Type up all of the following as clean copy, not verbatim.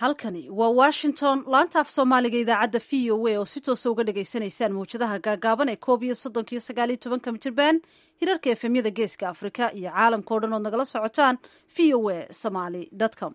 halkani waa washington laanta af soomaaliga idaacadda v o a oo si toosa uga dhagaysanaysaan mawjadaha gaagaaban ee 11 mitirban hirarka efemyada geeska afrika iyo caalamka o dhan ood nagala socotaan v o a somaly com.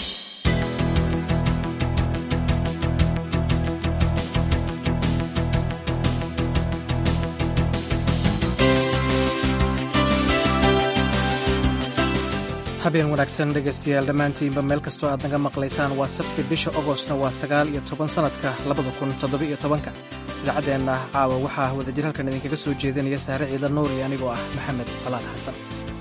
habeen wanaagsan dhegaystayaal dhammaantiinba meel kastoo aad naga maqlaysaan waa sabti bisha ogostna waa 9 sannadka 2017 idaacadeenna caawa waxaa wadajir halkan idinkaga soo jeedinaya saare ciidan nuur iyo anigoo ah maxamed colaad xasan.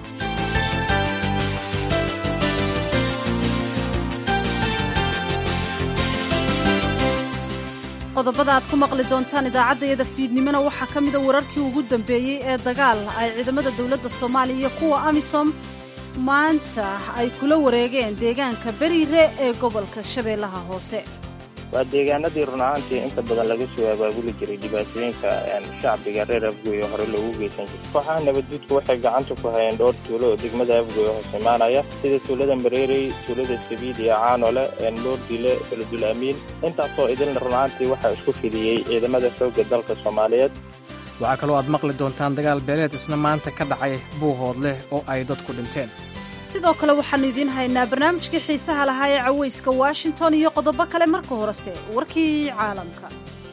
qodobada aad ku maqli doontaan idaacaddayada fiidnimona waxaa ka mida wararkii ugu dambeeyey ee dagaal ay ciidamada dowladda soomaaliya iyo kuwa amisom maanta ay kula wareegeen deegaanka beriire ee gobolka shabeellaha hoose. waa deegaanadii run ahaantii inta badan laga soo abaabuli jiray dhibaatooyinka shacbiga reer afgoy oo hore loogu geysan jiray. kooxaha nabadduudku waxay gacanta ku hayeen dhowr tuulo oo degmada afgoy hoos imaanaya sida tuulada mareerey, tuulada sabiid iyo caanole, loordile, beledul amiin. intaasoo idilna run ahaantii waxaa isku fidiyey ciidamada xoogga dalka Soomaaliyeed. waxaa kaloo aad maqli doontaan dagaal beeleed isna maanta ka dhacay buuhoodleh oo ay dadku dhinteen. sidoo kale waxaannu idiin haynaa barnaamijkii xiisaha lahaa ee cawayska washington iyo qodobo kale. marka horese warkii caalamka.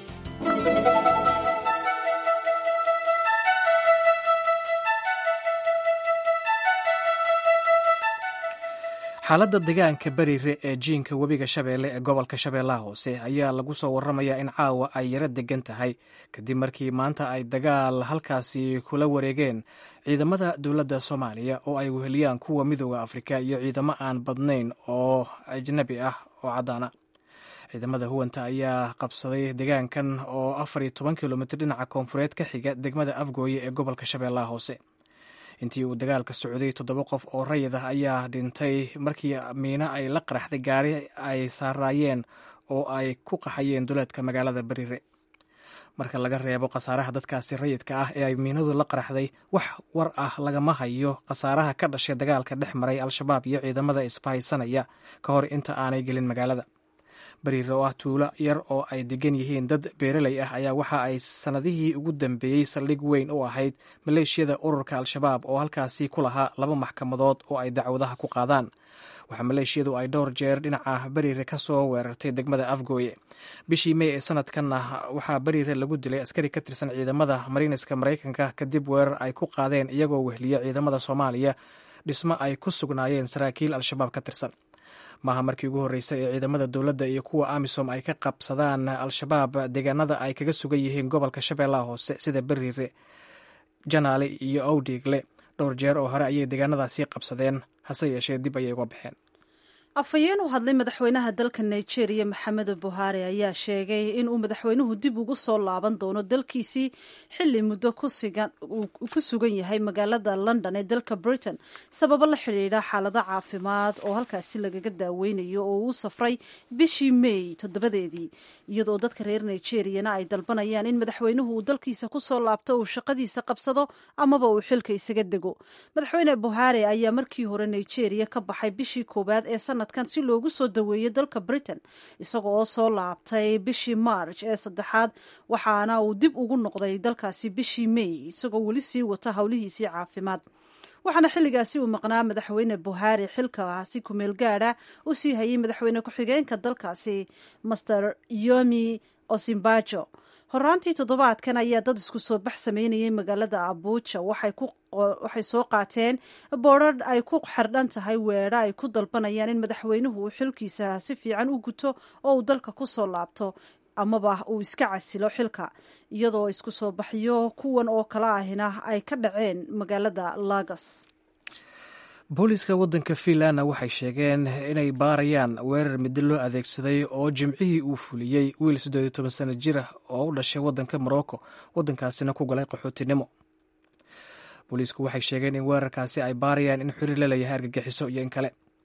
xaaladda deegaanka beriire ee jiinka webiga shabeelle ee gobolka shabeellaha hoose ayaa lagu soo warramayaa in caawa ay yaro degan tahay kadib markii maanta ay dagaal halkaasi kula wareegeen ciidamada dowladda soomaaliya oo ay weheliyaan kuwa midooda afrika iyo ciidamo aan badnayn oo ajnabi ah oo caddaana. ciidamada huwanta ayaa qabsaday deegaankan oo 14 kilomitir dhinaca koonfureed ka xiga degmada afgooye ee gobolka shabeellaha hoose. intii uu dagaalka socday 7 qof oo rayid ah ayaa dhintay markii miino ay la qaraxday gaari ay saaraayeen oo ay ku qaxayeen duleedka magaalada beriire. marka laga reebo khasaaraha dadkaasi rayidka ah ee ay miinadu la qaraxday, wax war ah lagama hayo khasaaraha ka dhashay dagaalka dhex maray al-shabaab iyo ciidamada isbahaysanaya ka hor inta aanay gelin magaalada. beriire oo ah tuulo yar oo ay degan yihiin dad beeraley ah ayaa waxa ay sannadihii ugu dambeeyey saldhig weyn u ahayd maleeshiyada ururka al-shabaab oo halkaasi ku lahaa 2 maxkamadood oo ay dacwadaha ku qaadaan. waxaa maleeshiyadu ay dhowr jeer dhinaca beriire ka soo weerartay degmada afgooye. bishii mey ee sanadkanna waxaa beriire lagu dilay askari ka tirsan ciidamada mariiniska maraykanka kadib weerar ay ku qaadeen iyagoo wehliya ciidamada soomaaliya dhismo ay ku sugnaayeen saraakiil al-shabaab ka tirsan. maaha markii ugu horreysay ee ciidamada dowladda iyo kuwa amisom ay ka qabsadaan al-shabaab deegaanada ay kaga sugan yihiin gobolka shabeellaha hoose sida beriire, janaale iyo owdhiigle. dhowr jeer oo hore ayay deegaanadaasi qabsadeen, hase yeeshee dib ayay uga baxeen. afhayeen u hadlay madaxweynaha dalka nigeria maxamedu buhari ayaa sheegay in uu madaxweynuhu dib ugu soo laaban doono dalkiisii xilli muddo uu ku sugan yahay magaalada london ee dalka britain sababo la xidhiidha xaalado caafimaad oo halkaasi lagaga daaweynayo oo uu safray bishii mey 7 iyadoo dadka reer nigeriyana ay dalbanayaan in madaxweynuhu uu dalkiisa ku soo laabto uu shaqadiisa qabsado amaba uu xilka isaga dego. madaxweyne buhari ayaa markii hore nigeria ka baxay bishii 1 ee sanadkan si loogu soo daweeyo dalka britain isagoo oo soo laabtay bishii march ee 3 waxaana uu dib ugu noqday dalkaasi bishii mey isagoo weli sii wata howlihiisii caafimaad. waxaana xilligaasi uu maqnaa madaxweyne buhari xilkaasi kumeel gaadha u sii hayay madaxweyne ku-xigeenka dalkaasi master yomi osinbajo. horaantii toddobaadkan ayaa dad isku soo bax sameynayay magaalada abuja waxay soo qaateen boodrar ay ku xardhan tahay weedha ay ku dalbanayaan in madaxweynuhu uu xilkiisa si fiican u guto oo uu dalka ku soo laabto amaba uu iska casilo xilka, iyadoo isku soo baxyo kuwan oo kala ahina ay ka dhaceen magaalada Lagos. booliiska waddanka fiinlandna waxay sheegeen inay baarayaan weerar middo loo adeegsaday oo jimcihii uu fuliyey wiil 18 sano jir ah oo u dhashay waddanka morocco, waddankaasina ku galay qaxootinimo. booliisku waxay sheegeen in weerarkaasi ay baarayaan in xiriir la leeyahay argagixiso iyo in kale.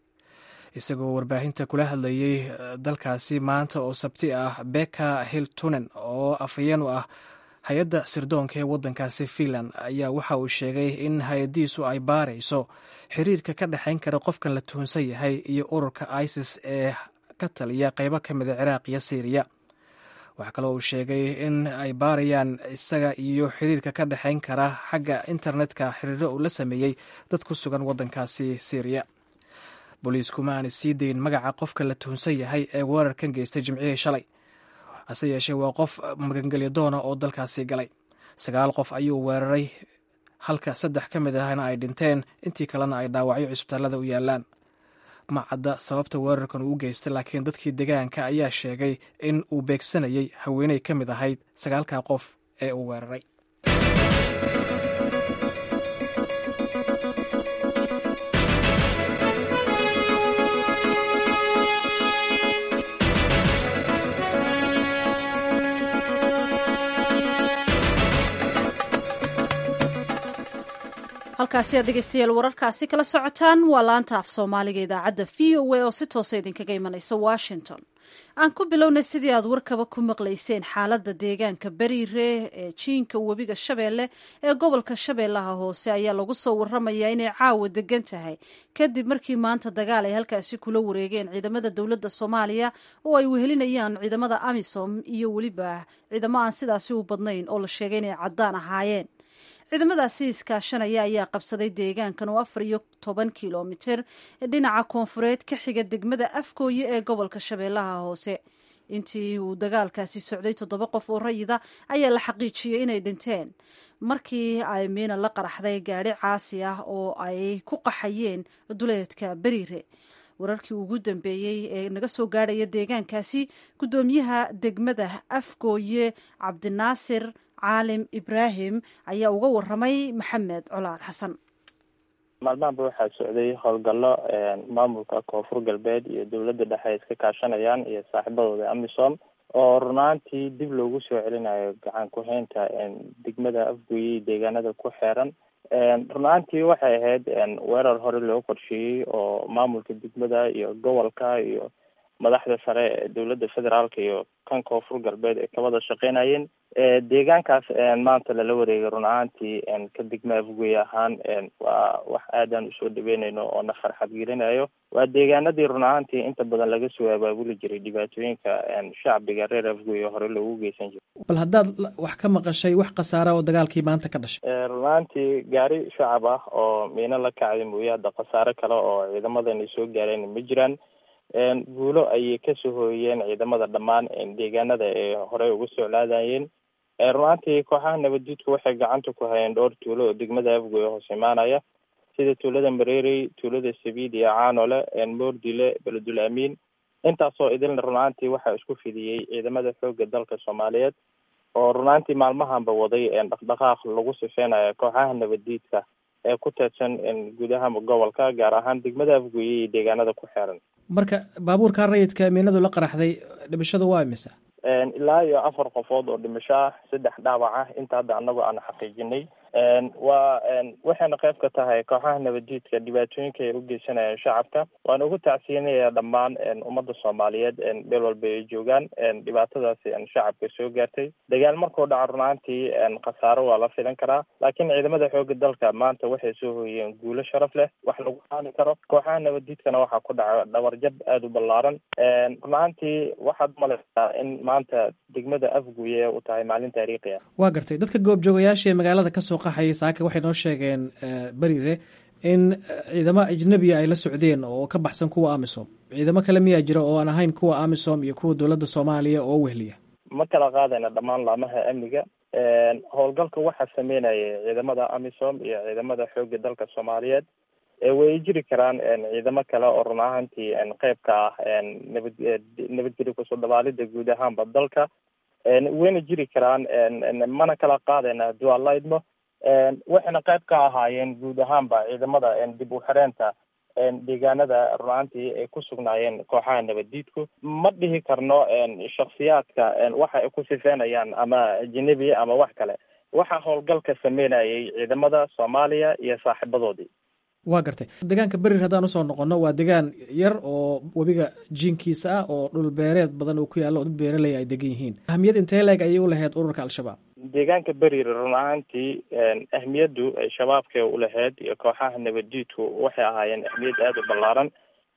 isagoo warbaahinta kula hadlayey dalkaasi maanta oo sabti ah, Beka Hiltunen oo afhayeen u ah hay-adda sirdoonka ee waddankaasi Finland ayaa waxa uu sheegay in hay-addiisu ay baarayso xiriirka ka dhexayn kara qofkan la tuhunsan yahay iyo ururka ISIS ee ka taliya qaybo ka mida ciraaq iyo siiriya. waxaa kaloo uu sheegay in ay baarayaan isaga iyo xiriirka ka dhexayn kara xagga internetka xiriiro uu la sameeyey dad ku sugan waddankaasi siiriya. booliisku ma aanay sii dayn magaca qofka la tuhunsan yahay ee weerarkan geystay jimcihii shalay, hase yeeshee waa qof magangelyo doona oo dalkaasi galay. 9 qof ayuu weeraray, halka 3 ka mid ahna ay dhinteen, intii kalena ay dhaawacyo cisbitaalada u yaalaan. ma cadda sababta weerarkan uu u geystay, laakiin dadkii deegaanka ayaa sheegay in uu beegsanayay haweeney ka mid ahayd 9 qof ee uu weeraray. halkaasi aad dhegeystayaal wararkaasi kala socotaan waa laanta af soomaaliga idaacadda v o a oo si toosa idinkaga imanaysa washington. aan ku bilownay sidii aad warkaba ku maqlayseen, xaaladda deegaanka bariire ee jiinka webiga shabeelle ee gobolka shabeellaha hoose ayaa lagu soo waramayaa inay caawa degan tahay kadib markii maanta dagaal ay halkaasi kula wareegeen ciidamada dowladda soomaaliya oo ay wehelinayaan ciidamada amisom iyo weliba ciidamo aan sidaasi u badnayn oo la sheegay inay caddaan ahaayeen. ciidamadaasi iskaashanaya ayaa qabsaday deegaankan oo 14 kilomitir dhinaca koonfureed ka xiga degmada Afgooye ee gobolka Shabeellaha Hoose. intii uu dagaalkaasi socday 7 qof oo rayida ayaa la xaqiijiyay inay dhinteen markii ay miina la qaraxday gaari caasi ah oo ay ku qaxayeen duleedka bariire. wararkii ugu dambeeyey ee naga soo gaadhaya deegaankaasi, gudoomiyaha degmada Afgooye Cabdinaasir caalim Ibraahim ayaa uga waramay Maxamed Colaad Xasan. maalmahanba waxaa socday howlgallo maamulka koonfur galbeed iyo dowladda dhexe iska kaashanayaan iyo saaxiibadooda amisom oo runaantii dib loogu soo celinayo gacan ku-haynta degmada Afgooye deegaanada ku xeeran. runaantii waxay ahayd weerar hore loo qorsheeyey oo maamulka degmada iyo gobolka iyo madaxda sare ee dowladda federaalka iyo kan koonfur galbeed ay ka wada shaqeynayeen. deegaankaas maanta lala wareegay runaantii ka degma Afgooye ahaan waa wax aadaan usoo dhaweynayno oo na farxad gelinayo. waa deegaanadii runaantii inta badan laga soo abaabuli jiray dhibaatooyinka shacbiga reer Afgooye hore loogu geysan jiray. bal haddaad wax ka maqashay wax khasaara oo dagaalkii maanta ka dhashay? runaantii gaari shacab ah oo miino la kacday mooye hadda khasaare kale oo ciidamadani soo gaareen ma jiraan. guulo ayay kasoo hooyeen ciidamada dhammaan deegaanada ee horey uga soo laadayeen. runaantii kooxaha nabaddiidku waxay gacanta ku hayeen dhowr tuulo oo degmada Afgooye hoos imaanaya, sida tuulada Mareerey, tuulada Sabiid iyo Caanole, Moordile, Beledul Amiin. intaasoo idilna runaantii waxaa isku fidiyey ciidamada xoogga dalka Soomaaliyeed oo runaantii maalmahanba waday dhaqdhaqaaq lagu sifeynayo kooxaha nabaddiidka ee ku teedsan gudaha gobolka, gaar ahaan degmada Afgooye iyo deegaanada ku xeeran. marka baabuurka rayidka miinadu la qaraxday dhimashadu waa imisa? ilaa iyo 4 qofood oo dhimasho ah, 3 dhaawac ah, inta hadda anagu aan xaqiijinay. waxayna qayb ka tahay kooxaha nabaddiidka dhibaatooyinka ay u geysanayaan shacabka. waan ugu tacsiinaya dhammaan ummadda Soomaaliyeed meel walba ay joogaan dhibaatadaasi shacabka soo gaartay. dagaal markuu dhaco runaantii khasaaro waa la filan karaa, laakiin ciidamada xoogga dalka maanta waxay soo hooyeen guulo sharaf leh, wax lagu qaadi karo. kooxaha nabaddiidkana waxaa ku dhaca dhawarjab aada u ballaaran. runaantii waxaad malaysaa in maanta degmada Afgooye u tahay maalin taariikhi ah. waa gartay. dadka goobjoogayaasha ee magaalada kasoo qaxayay saaka waxay noo sheegeen bariire in ciidamo ajnabiya ay la socdeen oo ka baxsan kuwa amisom. ciidamo kale miyaa jira oo aan ahayn kuwa amisom iyo kuwa dowladda Soomaaliya oo wehliya? ma kala qaadayna dhammaan laamaha amniga. howlgalka waxaa sameynaya ciidamada amisom iyo ciidamada xoogga dalka Soomaaliyeed. way jiri karaan ciidamo kale oo run ahaantii qayb ka ah nabadgelyo kusoo dabaalida guud ahaanba dalka. wayna jiri karaan, mana kala qaadayna haddii waa la idmo. waxayna qayb ka ahaayeen guud ahaanba ciidamada dib u xireenta deegaanada runaantii ay ku sugnaayeen kooxaha nabaddiidku. ma dhihi karno shakhsiyaadka waxa ay ku sifeynayaan ama ajnabi ama wax kale. waxaa howlgalka sameynayay ciidamada Soomaaliya iyo saaxiibadoodii. waa gartay. deegaanka berir haddaan usoo noqono, waa deegaan yar oo webiga jiinkiisa ah oo dhul beereed badan uu ku yaallo oo dad beeraley ay degan yihiin. ahmiyad intee leeg ayay u lahayd ururka al-shabaab? deegaanka berir run ahaantii ahmiyaddu ay shabaabka u lahayd iyo kooxaha nabaddiidku waxay ahaayeen ahmiyad aada u ballaaran.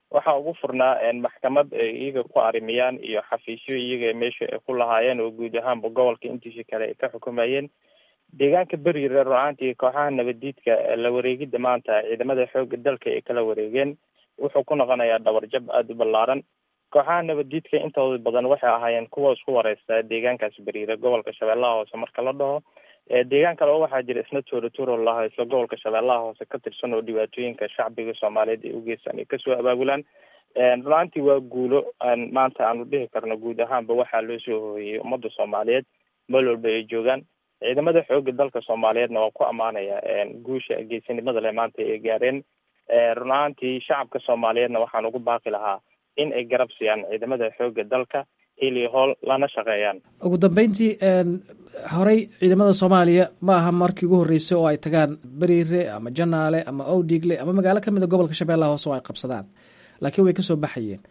waxaa ugu furnaa maxkamad ay iyaga ku arimiyaan iyo xafiisyo iyaga meesha ay ku lahaayeen oo guud ahaanba gobolka intiisa kale ay ka xukumayeen. deegaanka beriire run-aantii kooxaha nabadiidka la wareegidda maanta ciidamada xooga dalka ay kala wareegeen wuxuu ku noqonayaa dhabarjab aada u ballaaran. kooxaha nabadiidka intooda badan waxay ahaayeen kuwa isku wareysta deegaankaas beriire gobolka shabeellaha hoose marka la dhaho. deegaan kale oo waxaa jira isna tooratooro laha isla gobolka shabeellaha hoose ka tirsan oo dhibaatooyinka shacbiga soomaaliyeed ay ugeystaan ay kasoo abaabulaan. run-aantii waa guulo maanta aanu dhihi karno guud ahaanba waxaa loo soo hooyey ummadda soomaaliyeed meel walba ay joogaan. ciidamada xooga dalka soomaaliyeedna waa ku ammaanaya guusha geesinimada leh maanta ay gaareen. run-aantii shacabka soomaaliyeedna waxaan ugu baaqi lahaa in ay garab siiyaan ciidamada xooga dalka hili hool lana shaqeeyaan. ugu dambeyntii horey ciidamada soomaaliya ma aha markii ugu horreysay oo ay tagaan beriire ama janaale ama owdhiigle ama magaalo kamid a gobolka shabeellaha hoose oo ay qabsadaan, laakiin way kasoo baxayeen.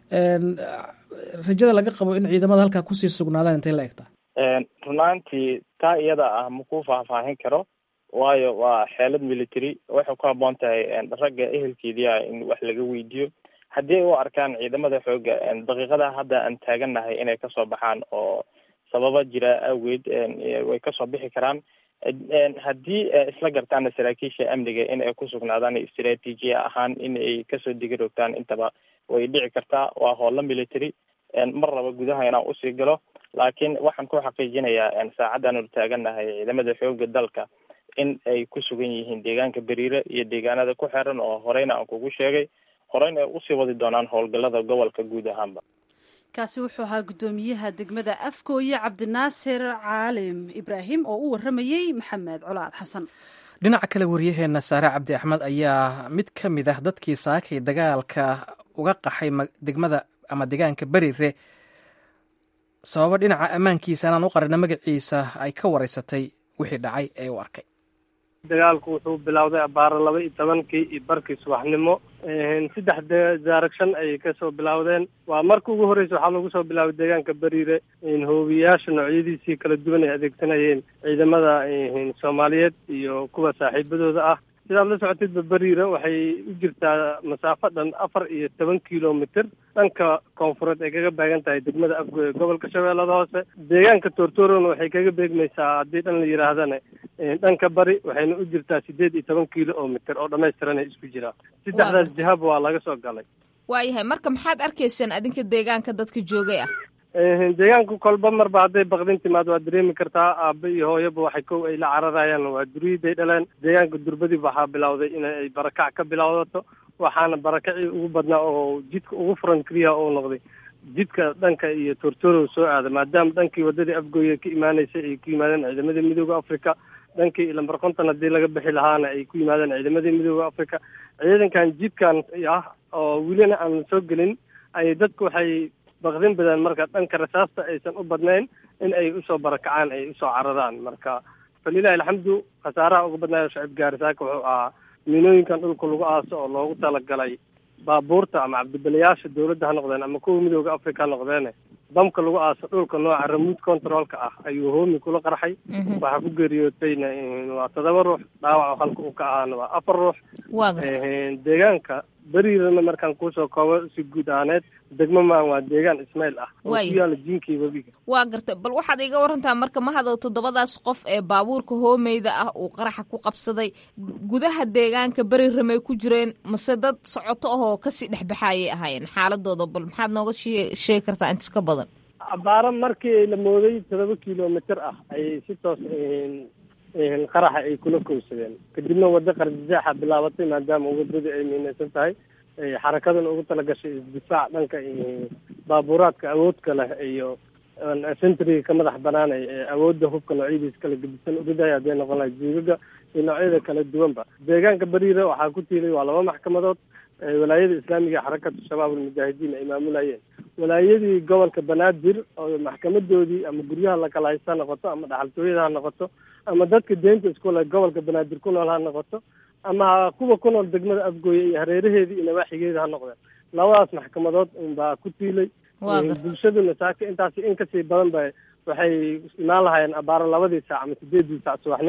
rajada laga qabo in ciidamada halkaa kusii sugnaadaan intay la egtaa? run-aantii taa iyada ah makuu faahfaahin karo, waayo waa xeelad military. waxay ku haboon tahay ragga ehelkeediia in wax laga weydiiyo. haddii ay u arkaan ciidamada xooga daqiiqada hadda aan taagannahay inay kasoo baxaan oo sababa jira awgeed way kasoo bixi karaan. haddii isla gartaana saraakiisha amniga in ay ku sugnaadaan istaraatiijiya ahaan in ay kasoo digaroogtaan intaba way dhici kartaa. waa howlo military. mar raba gudaha inaan usii galo, laakiin waxaan ku xaqiijinayaa saacaddaanu taagannahay ciidamada xooga dalka in ay ku sugan yihiin deegaanka beriire iyo deegaanada ku xeeran oo horeyna aan kugu sheegay, horeyna ay usii wadi doonaan howlgallada gobolka guud ahaanba. kaasi wuxuu ahaa guddoomiyaha degmada afgooye cabdinaasir caalim ibraahim oo u waramayey maxamed colaad xasan. dhinaca kale waryaheena saare cabdi axmed ayaa mid ka mid ah dadkii saakay dagaalka uga qaxay degmada ama deegaanka beriire sababa dhinaca ammaankiisa anaan u qarina magaciisa ay ka wareysatay wixii dhacay ee u arkay. dagaalku wuxuu bilowday abaaro 12:00 iyo barkii subaxnimo. 3 direction ayay kasoo bilowdeen. waa markii ugu horreysay waxaa lagu soo bilaabay deegaanka beriire hoobiyaasha noocyadiisii kala duwan ay adeegsanayeen ciidamada soomaaliyeed iyo kuwa saaxiibadooda ah. sidaad la socotidba beriire waxay u jirtaa masaafo dhan 14 kilomitr dhanka koonfureed ay kaga beegan tahay degmada afgooye gobolka shabeellada hoose. deegaanka toortoorona waxay kaga beegmaysaa haddii dhan la yidhaahdana dhanka bari waxayna u jirtaa 18 kilomitr oo dhamaystiran ay isku jiraan. saddexdaas jihaba waa laga soo galay. waayahay marka maxaad arkaysaan adinka deegaanka dadka joogay ah? deegaanku kolba marba hadday baqdin timaad waa dareemi kartaa. aaba iyo hooyaba waxay kow ay la cararayaan waa duriyday dhaleen. deegaanka durbadii waxaa bilowday inay barakac ka bilowdato, waxaana barakacii ugu badnaa oo jidka ugu furan keliya oo noqday jidka dhanka iyo toortoorow soo aada, maadaama dhankii wadadii afgooye ka imaanaysay ay ku yimaadeen ciidamadii midooda africa, dhankii lambar 50 haddii laga bixi lahaana ay ku yimaadeen ciidamadii midooda africa. ciidankan jidkan ah oo welina aan soo gelin ay dadku waxay baqdin badan marka dhanka rasaasta aysan u badnayn in ay usoo barakacaan ay usoo cararaan. marka falilahi alxamdu khasaaraha uga badnaayo shacib gaarisaaka wuxuu ahaa miinooyinkan dhulka lagu aaso oo loogu talagalay baabuurta ama cabdibalayaasha dawladda ha noqdeen ama kuwa midooda africa ha noqdeene damka lagu aaso dhulka nooca remote controlka ah ayuu hoomi kula qarxay. waxaa ku geeriyootayna waa 7 ruux, dhaawac halka uu ka ahaana waa 4 ruux. deegaanka beriirana markaan kuusoo koobo si guud ahaaneed degmo maan waa deegaan ismaail ah oo ku yaala jiinkii webiga. waa gartay, bal waxaad iga warantaa marka ma hadow 7daas qof ee baabuurka hoomeyda ah uu qaraxa ku qabsaday gudaha deegaanka beriire may ku jireen mase dad socoto ahoo kasii dhexbaxaayay ahaayeen? xaaladooda bal maxaad nooga sheegi kartaa intas ka badan? abaaro markii la mooday 7 kilomitr ah ayay si toos qaraxa ay kula kowsadeen. kadibna wado qarjijaaxa bilaabatay maadaama wadadii ay miinaysan tahay. xarakadana ugu talagashay isdifaac dhanka baabuuraadka awoodka leh iyo centriga ka madax banaanay awoodda hubka noocyadiisa kala gedisan uridaya hadday noqon lahay juugaga iyo noocyada kala duwanba. deegaanka beriire waxaa ku tiilay waa 2 maxkamadood. walaayada islaamiga xarakatu shabaab almujaahidiin ay maamulayeen. walaayadii gobolka banaadir oo maxkamadoodii ama guryaha lakala haysta ha noqoto ama dhaxaltooyada ha noqoto ama dadka deynta isku leh gobolka banaadir ku nool ha noqoto ama kuwa ku nool degmada afgooye iyo hareeraheedii iyo nawaaxigeeda ha noqdeen. 2daas maxkamadood unbaa ku tiilay. bulshaduna saaka intaasi in kasii badan ba waxay imaan lahaayeen abaaro 2 saac ama 8 saac subaxnimo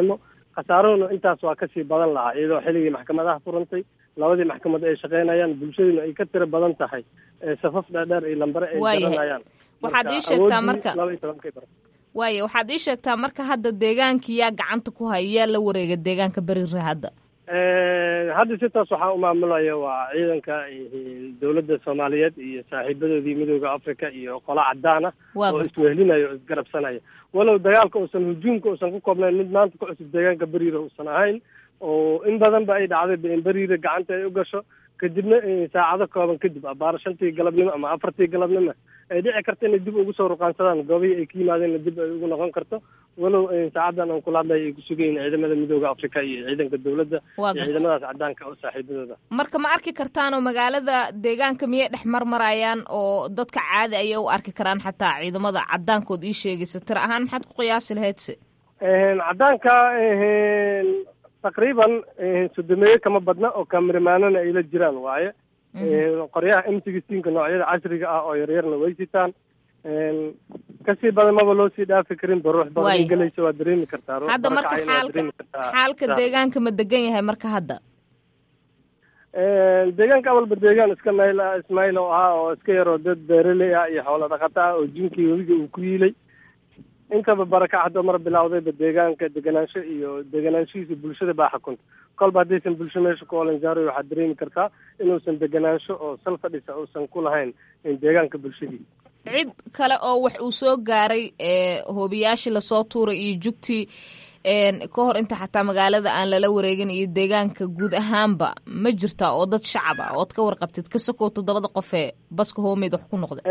khasaaruhuna intaas waa kasii badan lahaa iyadoo xilligii maxkamadaha furantay labadii maxkamad ay shaqaynayaan bulshaduna ay ka tiro badan tahay safaf dhaadheer iyo lambare ay garanayaan. waxaad ii sheegtaa marka waxaad ii sheegtaa marka hadda deegaankii yaa gacanta ku haya yaa la wareega deegaanka Bariire hadda hadda si taas waxaa u maamulaya waa ciidanka dowladda Soomaaliyeed iyo saaxiibadoodii midowga Afrika iyo qola cadaan ah oo iswehelinayo oo isgarabsanaya walow dagaalka uusan hujuumka uusan ku koobnayn mid maanta ku cusub deegaanka Bariire uusan ahayn oo in badan ba ay dhacday in Bariire gacanta ay u gasho kadibna saacado kooban kadib abaar 5tii galabnimo ama 4tii galabnimo ay dhici karto inay dib ugu soo ruqaansadaan goobihii ay ka yimaadeen dib ay ugu noqon karto walow saacadan aan kula hadlay ay ku sugayeen ciidamada midowga Afrika iyo ciidanka dowladda iyo ciidamadaas cadaanka oo saaxiibadooda. marka ma arki kartaan oo magaalada deegaanka miyay dhex marmarayaan oo dadka caadi ay u arki karaan xataa ciidamada cadaankood ii sheegaysa tira ahaan maxaad ku qiyaasi lahaydse cadaanka taqriiban sodomeeye kama badna oo kaamiramanana ay la jiraan waaye qoryaha M16 noocyada casriga ah oo yaryarna way sitaan kasii badan maba loo sii dhaafi karin baruux badan galaysa waa dareemi kartaa hadda marka xaalka deegaanka ma degan yahay marka hadda deegaanka awalba deegaan iska ismail oo ahaa oo iska yaroo dad beeraley ah iyo xoolo dhaqata ah oo jinkii webiga uu ku yiilay intaba barakac hadda mar bilowdayba deegaanka deganaansho iyo deganaanshihiisa bulshada baa xukunta kolba haddaysan bulsho meesha ku olanjaaroy waxaad dareemi kartaa inuusan deganaansho oo sal fadhisa uusan ku lahayn deegaanka bulshadii cid kale oo wax uu soo gaaray hoobiyaashii lasoo tuuray iyo jugtii ka hor inta xataa magaalada aan lala wareegin iyo deegaanka guud ahaanba ma jirtaa oo dad shacab ah ood ka warqabtid ka sokow 7 qof ee baska hoomeyd wax ku noqday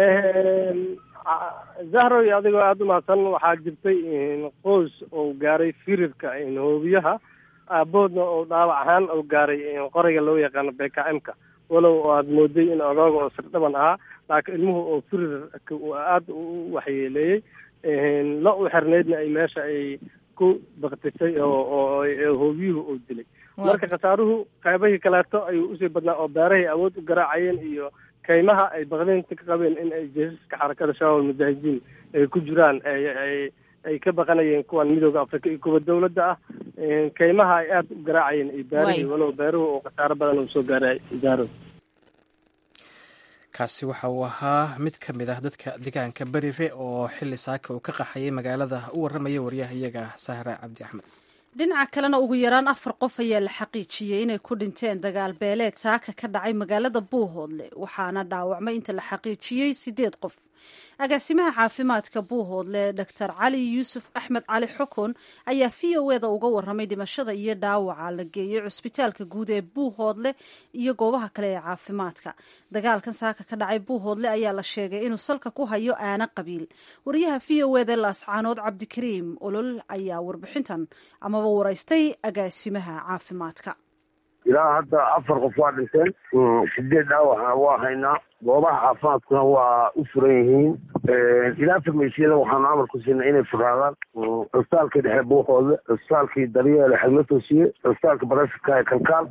zahrow adigoo aada u mahadsan waxaa jirtay qoys oo gaaray firirka hoobiyaha aaboodna oo dhaawac ahaan oo gaaray qoriga loo yaqaano BKM-ka walow aad mooday in odooga oo sirdhaban ahaa laakiin ilmuhu oo firirka aada u waxyeeleeyey la u xirneydna ay meesha ay ku baqtisay oo hoobiyuhu oo dilay marka khasaaruhu qaybahii kaleeto ayuu usii badnaa oo beerahay awood u garaacayeen iyo kaymaha ay baqdeynta ka qabeen in ay jeesaska xarakada shabaab mujaahidiin ay ku jiraan ay ka baqanayeen kuwan midowga Afrika iyo kuwa dowladda ah kaymaha ay aada u garaacayeen iyo beerihii walow beeruhu oo khasaaro badan uu soo gaaray idaaro kaasi waxa uu ahaa mid ka mid ah dadka deegaanka Bariire oo xilli saaka uu ka qaxayay magaalada u warramaya wariyaha iyaga Sahra Cabdi Axmed. dhinaca kalena ugu yaraan 4 qof ayaa la xaqiijiyey inay ku dhinteen dagaal beeleed saaka ka dhacay magaalada Buuhoodle waxaana dhaawacmay inta la xaqiijiyey 8 qof agaasimaha caafimaadka Buuhoodle Dr. Cali Yuusuf Axmed Cali Xukun ayaa VOA-da uga warramay dhimashada iyo dhaawaca la geeyay cusbitaalka guud ee Buuhoodle iyo goobaha kale ee caafimaadka dagaalkan saaka ka dhacay Buuhoodle ayaa la sheegay inuu salka ku hayo aana qabiil wariyaha VOA-da Laascaanood Cabdikariim Olol ayaa warbixintan amaba waraystay agaasimaha caafimaadka ilaa hadda 4 qof waa dhinteen 8 dhaawac waa haynaa goobaha caafimaadkuna waa u furan yihiin ilaa farmasiyada waxaanu amar ku siinay inay furaadaan cusbitaalka dhexe Buuhoodle cusbitaalkii Daryeel Xilmatosiye cusbitaalka Barashka Kalkaal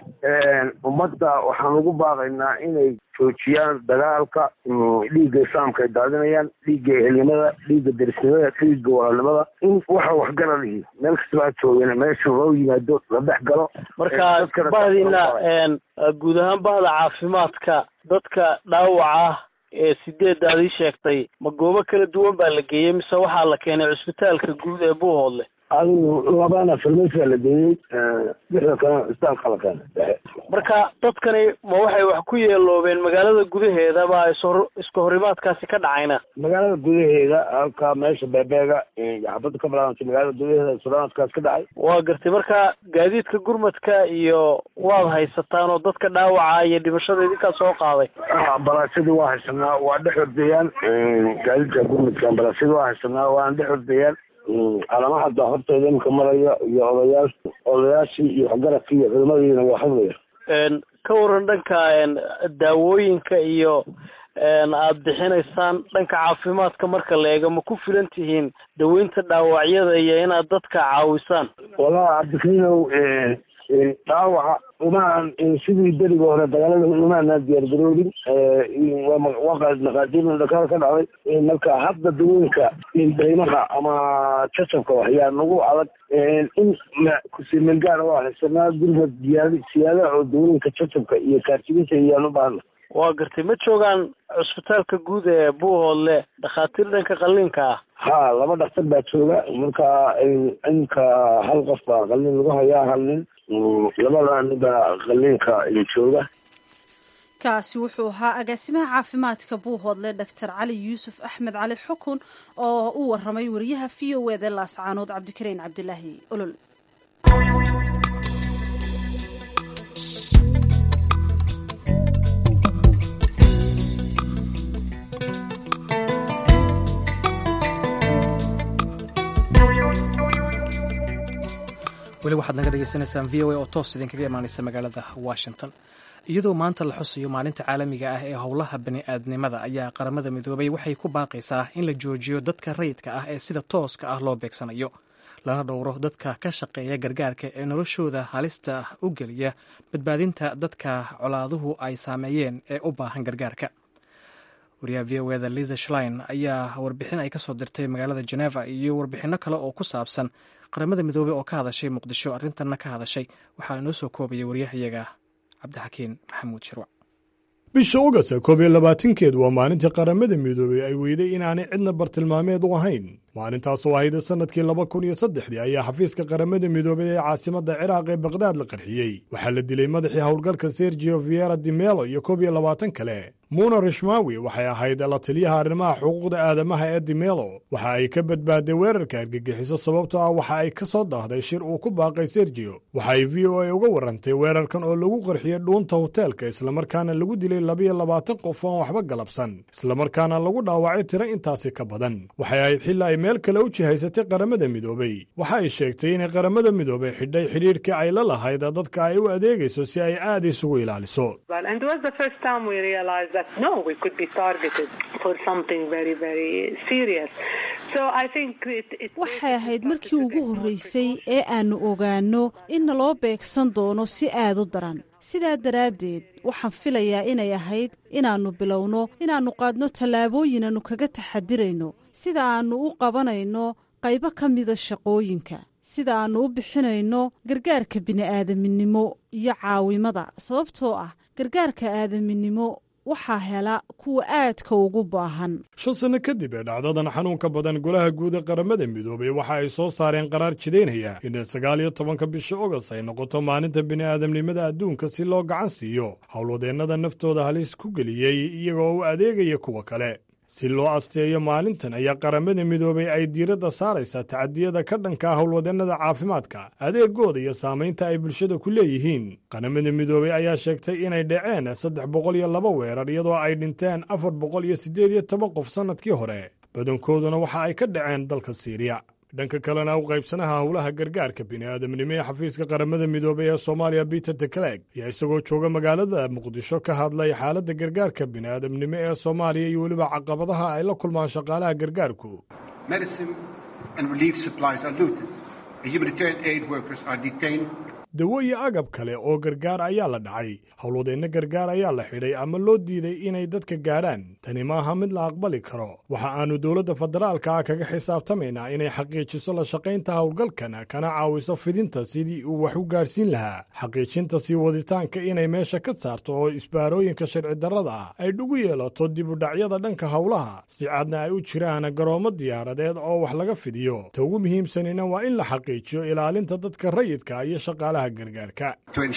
ummadda waxaan ugu baaqaynaa inay joojiyaan dagaalka dhiigga islaamka ay daadinayaan dhiigga ehelnimada dhiigga derisnimada dhiigga walaalnimada in waxa waxgaralihi meel kastaba aad joogeen meesha loo yimaado la dhex galo marka bahdina guud ahaan bahda caafimaadka dadka dhaawaca ee 8 aad ii sheegtay ma goobo kala duwan baa la geeyey mise waxaa la keenay cusbitaalka guud ee Buuhoodle adigu labana farmasiga la geeyey bixda kale cusbitaalka la keenay marka dadkani ma waxay wax ku yeeloobeen magaalada gudaheeda ba isku horimaadkaasi ka dhacayna magaalada gudaheeda halka meesha beebeega xabad ka bilaabantay magaalada gudaheeda suraadkaas ka dhacay waa gartay marka gaadiidka gurmadka iyo waad haysataan oo dadka dhaawaca iyo dhimashada idinka soo qaaday ambalaashadii waa haysanaa waa dhex ordayaan gaadiidka gurmadka ambalaashadii waa haysanaa waa dhex ordayaan calamaha hadda horteeda imika maraya iyo odayaashii iyo waxgaradkii iyo culimadiina waa hadlaya ka waran dhanka daawooyinka iyo aad bixinaysaan dhanka caafimaadka marka la eego ma ku filan tihiin daweynta dhaawacyada iyo inaad dadka caawisaan walahi cabdikariinow dhaawaca umaan sidii beriga hore dagaalada umaanaa diyaargaroobin waa naqaadiin dhakada ka dhacday marka hadda dawooyinka daymaha ama jacabka waxyaa nagu adag in kusimeel gaara waa haysanaa gurmad siyaadaha oo dawooyinka jacabka iyo kaartibinta iyaan u baahna. waa gartay ma joogaan cusbitaalka guud ee Buuhoodle dhakhaatiir dhanka qalliinka ah? ha 2 dhakhtar baa jooga marka inka hal qof baa qalliin lagu hayaa hal nin labada nin baa qalliinka jooga. kaasi wuxuu ahaa agaasimaha caafimaadka Buuhoodle Dr. Cali Yuusuf Axmed Cali Xukun oo u waramay wariyaha VOA Laascaanood Cabdikariin Cabdilaahi Olol. weli waxaad naga dhegaysanaysaan VOA oo toos idinkaga imaanaysa magaalada Washington. iyadoo maanta la xusayo maalinta caalamiga ah ee howlaha bani'aadnimada ayaa qaramada midoobay waxay ku baaqaysaa in la joojiyo dadka rayidka ah ee sida tooska ah loo beegsanayo, lana dhowro dadka ka shaqeeya gargaarka ee noloshooda halista u geliya badbaadinta dadka colaaduhu ay saameeyeen ee u baahan gargaarka. wariyaha VOA Lisa Schlein ayaa warbixin ay ka soo dirtay magaalada Geneva iyo warbixinno kale oo ku saabsan qaramada midoobay oo ka hadashay Muqdisho arrintanna ka hadashay. waxaa inoo soo koobaya wariyahayaga cabdixakiin maxamuud shirwac. bisha August 22 waa maalintii qaramada midoobay ay weyday inaanay cidna bartilmaameed u ahayn. maalintaasoo ahayd sanadkii 2003 ayaa xafiiska qaramada midoobay ee caasimadda Ciraaq ee Baghdad la qarxiyey. waxaa la dilay madaxii howlgalka Sergio Vieira de Mello iyo 12 kale. Muna Rishmawi waxay ahayd la taliyaha arrimaha xuquuqda aadamaha ee de Mello. waxa ay ka badbaaday weerarka argagixiso sababtoo ah waxa ay ka soo daahday shir uu ku baaqay Sergio. waxa ay VOA uga warantay weerarkan oo lagu qarxiyey dhuunta hoteelka islamarkaana lagu dilay 22 qof oo waxba galabsan, islamarkaana lagu dhaawacay tiro intaasi ka badan. waxay ahayd xilli ay meel kale u jihaysatay qaramada midoobay. waxa ay sheegtay in qaramada midoobay xidhay xiriirkii ay la lahayd dadka ay u adeegayso si ay aad isugu ilaaliso. waxay ahayd markii ugu horreysay ee aanu ogaano in naloo beegsan doono si aad u daran. sidaa daraaddeed waxaan filayaa inay ahayd inaannu bilowno inaannu qaadno tallaabooyin aanu kaga taxadirayno sida aannu u qabanayno qaybo ka mida shaqooyinka, sida aannu u bixinayno gargaarka bini'aadaminimo iyo caawimada, sababtoo ah gargaarka aadaminimo waxaa hela kuwa aadka ugu baahan. 5 sano kadib ee dhacdadan xanuunka badan golaha guud ee qaramada midoobay waxa ay soo saareen qaraar jideynaya in 19 bisha August ay noqoto maalinta bini'aadamnimada adduunka si loo gacan siiyo howlwadeennada naftooda halis ku geliyey iyagoo u adeegaya kuwa kale. si loo asteeyo maalintan ayaa qaramada midoobay ay diiradda saaraysaa tacadiyada ka dhanka howlwadeennada caafimaadka, adeegooda iyo saamaynta ay bulshada ku leeyihiin. qaramada midoobay ayaa sheegtay inay dhaceen 302 weerar iyadoo ay dhinteen 418 qof sannadkii hore, badankooduna waxa ay ka dhaceen dalka Siiriya. dhanka kalena u qaybsanaha howlaha gargaarka bini'aadamnimo ee xafiiska qaramada midoobay ee Soomaaliya Peter de Klerk ayaa isagoo jooga magaalada Muqdisho ka hadlay xaaladda gargaarka bini'aadamnimo ee Soomaaliya iyo weliba caqabadaha ay la kulmaan shaqaalaha gargaarku. Medicine and relief supplies are looted. Humanitarian aid workers are detained. dawo iyo agab kale oo gargaar ayaa la dhacay, howlwadeenno gargaar ayaa la xidhay ama loo diiday inay dadka gaadhaan. tani maaha mid la aqbali karo. waxa aanu dowladda federaalka ah kaga xisaabtamaynaa inay xaqiijiso la shaqaynta howlgalkan kana caawiso fidinta sidii uu wax u gaadhsiin lahaa, xaqiijinta sii waditaanka inay meesha ka saarto oo isbaarooyinka sharci darrada ah ay dhugu yeelato dib u dhacyada dhanka howlaha, si cadna ay u jiraan garoomo diyaaradeed oo wax laga fidiyo. ta ugu muhiimsanina waa in la xaqiijiyo ilaalinta dadka rayidka iyo shaqaalaha gargaarka.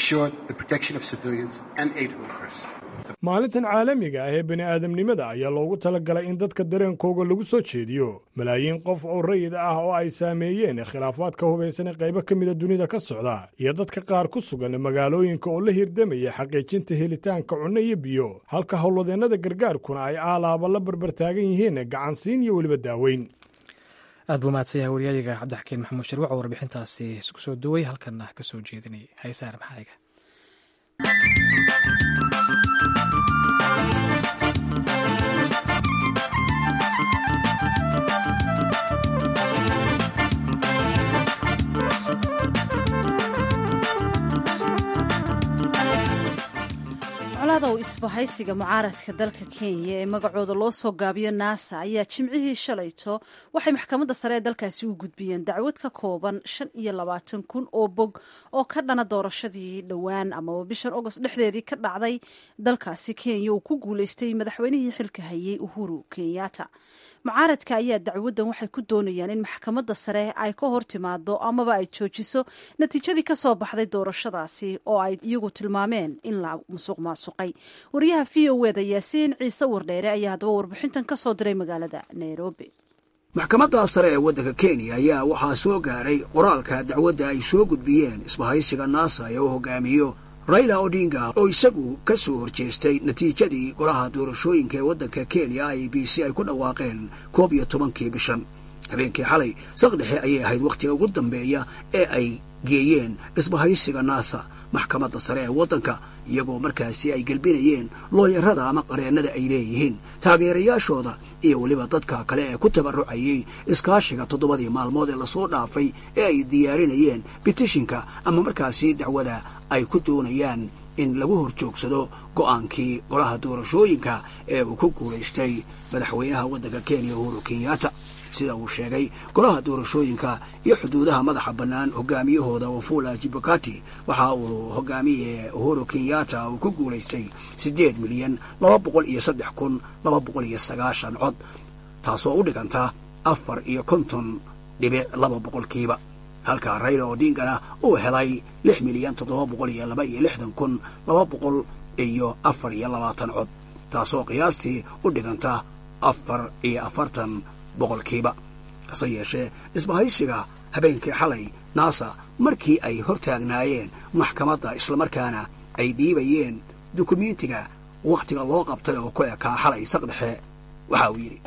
maalintan caalamiga ah ee bini'aadamnimada ayaa loogu talagalay in dadka dareenkooga lagu soo jeediyo. malaayiin qof oo rayid ah oo ay saameeyeen khilaafaadka hubaysan ee qaybo ka mida dunida ka socda, iyo dadka qaar ku sugan magaalooyinka oo la hirdamaya xaqiijinta helitaanka cunno iyo biyo, halka howlwadeennada gargaarkuna ay aalaaba la barbartaagan yihiin gacansiin iyo weliba daaweyn. aad buu mahadsan yahay wariyaayaga cabdixakiin maxamuud shirwac oo warbixintaasi isku soo duway halkanna ka soo jeedinayay. haysaar maxaaga coladow isbahaysiga mucaaradka dalka kenya ee magacooda loo soo gaabiyo naasa ayaa jimcihii shalayto waxay maxkamadda sare ee dalkaasi u gudbiyeen dacwad ka kooban 25,000 oo bog oo ka dhana doorashadii dhowaan amaba bishan ogost dhexdeedii ka dhacday dalkaasi kenya uu ku guulaystay madaxweynihii xilka hayay uhuru kenyatta. mucaaradka ayaa dacwaddan waxay ku doonayaan in maxkamadda sare ay ka hor timaado amaba ay joojiso natiijadii ka soo baxday doorashadaasi oo ay iyagu tilmaameen in la musuq maasuqay. wariyaha v o eda yaasiin ciise wardheere ayaa haddaba warbixintan ka soo diray magaalada nairobi. maxkamadda sare ee waddanka kenya ayaa waxaa soo gaaray qoraalka dacwadda ay soo gudbiyeen isbahaysiga naasa ee uu hogaamiyo Raila Odinga oo isagu ka soo horjeestay natiijadii golaha doorashooyinka ee waddanka Kenya IEBC ay ku dhawaaqeen 11 bishan. habeenkii xalay saqdhexe ayay ahayd waqtiga ugu dambeeya ee ay geeyeen isbahaysiga naasa maxkamadda sare ee waddanka iyagoo markaasi ay galbinayeen looyarada ama qareennada ay leeyihiin taageerayaashooda iyo weliba dadka kale ee ku tabarucayay iskaashiga 7 maalmood ee lasoo dhaafay ee ay diyaarinayeen bitishinka ama markaasi dacwada ay ku doonayaan in lagu horjoogsado go'aankii golaha doorashooyinka ee uu ku guulaystay madaxweynaha waddanka Kenya Uhuru Kenyatta. sida uu sheegay golaha doorashooyinka iyo xuduudaha madaxa bannaan hogaamiyahooda Wafula Chebukati waxa uu hogaamiye Uhuru Kenyatta uu ku guulaystay 8,203,290 cod taasoo u dhiganta 54.2% halka Raila Odinga uu helay 6,762,224 cod taasoo qiyaastii u dhiganta 44 boqolkiiba. hase yeeshee isbahaysiga habeenkii xalay naasa markii ay hortaagnaayeen maxkamadda islamarkaana ay dhiibayeen dukumentiga wakhtiga loo qabtay oo ku ekaa xalay saqdhexe waxa uu yidhi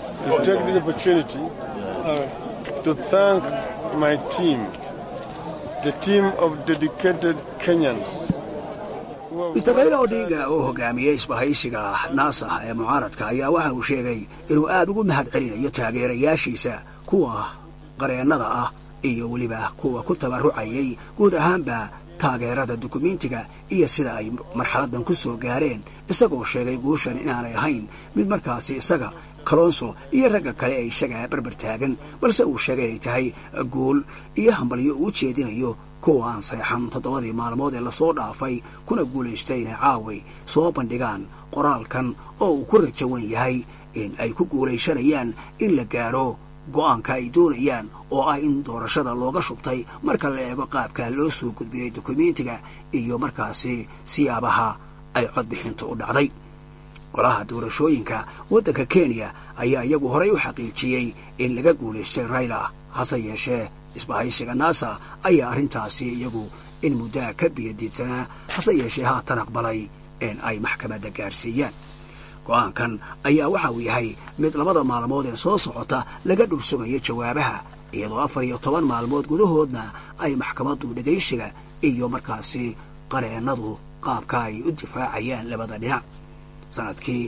Mr. Raila Odinga oo hogaamiyey isbahaysiga naasa ee mucaaradka ayaa waxa uu sheegay inuu aad ugu mahad celinayo taageerayaashiisa kuwa qareennada ah iyo weliba kuwa ku tabarucayay guud ahaanba taageerada dukumentiga iyo sida ay marxaladan ku soo gaareen isagoo sheegay guushan inaanay ahayn mid markaasi isaga Kalonzo iyo ragga kale ay isaga barbar taagan balse uu sheegay inay tahay guul iyo hambalyo uu jeedinayo kuwa aan seexan 7 maalmood ee lasoo dhaafay kuna guulaystay inay caaway soo bandhigaan qoraalkan oo uu ku rajawan yahay in ay ku guulaysanayaan in la gaaro go'aanka ay doonayaan oo ah in doorashada looga shubtay marka la eego qaabka loo soo gudbiyey dukumentiga iyo markaasi siyaabaha ay codbixinta u dhacday. golaha doorashooyinka waddanka Kenya ayaa iyagu horey u xaqiijiyey in laga guulaystay Raila. hase yeeshee isbahaysiga naasa ayaa arrintaasi iyagu in muddo ka biyadiidsanaa hase yeeshee haatan aqbalay in ay maxkamadda gaarsiiyaan. go'aankan ayaa waxa uu yahay mid 2 maalmood ee soo socota laga dhursugayo jawaabaha iyadoo 14 maalmood gudahoodna ay maxkamaddu dhagaysiga iyo markaasi qareennadu qaabka ay u difaacayaan labada dhinac. sanadkii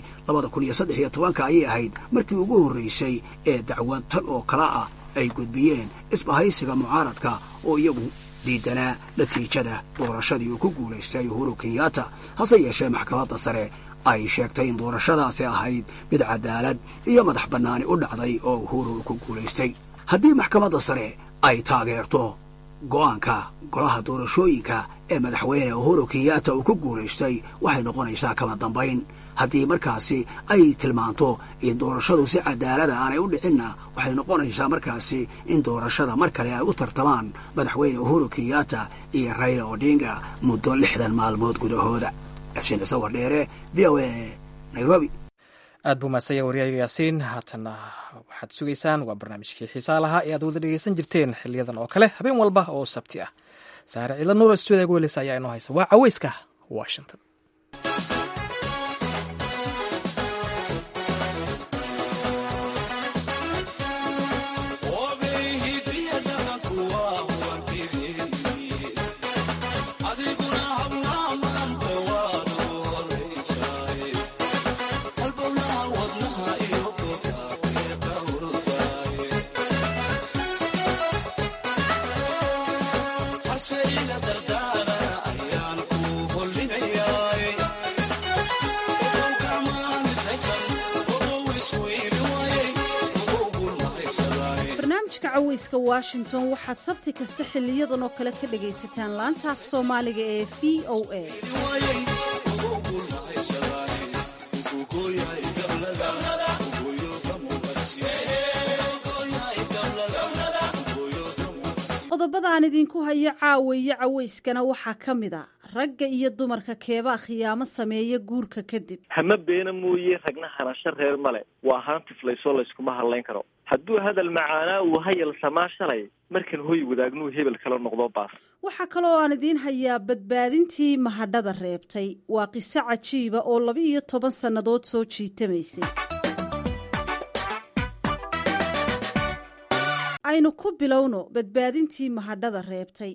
2013 ayay ahayd markii ugu horreysay ee dacwad tan oo kala ah ay gudbiyeen isbahaysiga mucaaradka oo iyagu diidanaa natiijada doorashadii uu ku guulaystay Uhuru Kenyatta. hase yeeshee maxkamadda sare ay sheegtay in doorashadaasi ahayd mid cadaalad iyo madax bannaani u dhacday oo Uhuru ku guulaystay. haddii maxkamadda sare ay taageerto go'aanka golaha doorashooyinka ee madaxweyne Uhuru Kenyatta uu ku guulaystay waxay noqonaysaa kama dambayn. haddii markaasi ay tilmaanto in doorashadu si cadaalad ah aanay u dhicinna waxay noqonaysaa markaasi in doorashada mar kale ay u tartamaan madaxweyne Uhuru Kenyatta iyo Raila Odinga muddo 60 maalmood gudahooda. Yaasiin Ciise Wardheere, VOA, Nairobi. aad buu maasaya wariyayga Yaasiin. haatana waxaad sugaysaan waa barnaamijkii xiisaa lahaa ee aad wada dhegeysan jirteen xiliyadan oo kale habeen walba oo sabti ah. Saare Ciila Nuur stuudiga Welis ayaa inoo haysa. waa Caweyska Washington. Sayla dardara ayaan ku holinaya cawayska washington waxaad sabti kasta xiliyadan oo kale ka dhagaysataan laanta af soomaaliga ee v o a. qodobada aan idinku hayo caawa iyo cawayskana waxaa ka mid a ragga iyo dumarka keebaa khiyaamo sameeya guurka kadib. hama beena mooye ragna hanasho reer male waa haantiflaysoo layskuma hadlayn karo. hadduu hadal macaanaa uu hayal samaa shalay markan hoy wadaagnuu hebel kala noqdo baas. waxaa kaloo aan idiin hayaa badbaadintii mahadhada reebtay. waa qiso cajiiba oo 12 sannadood soo jiitamaysay. aynu ku bilowno badbaadintii mahadhada reebtay.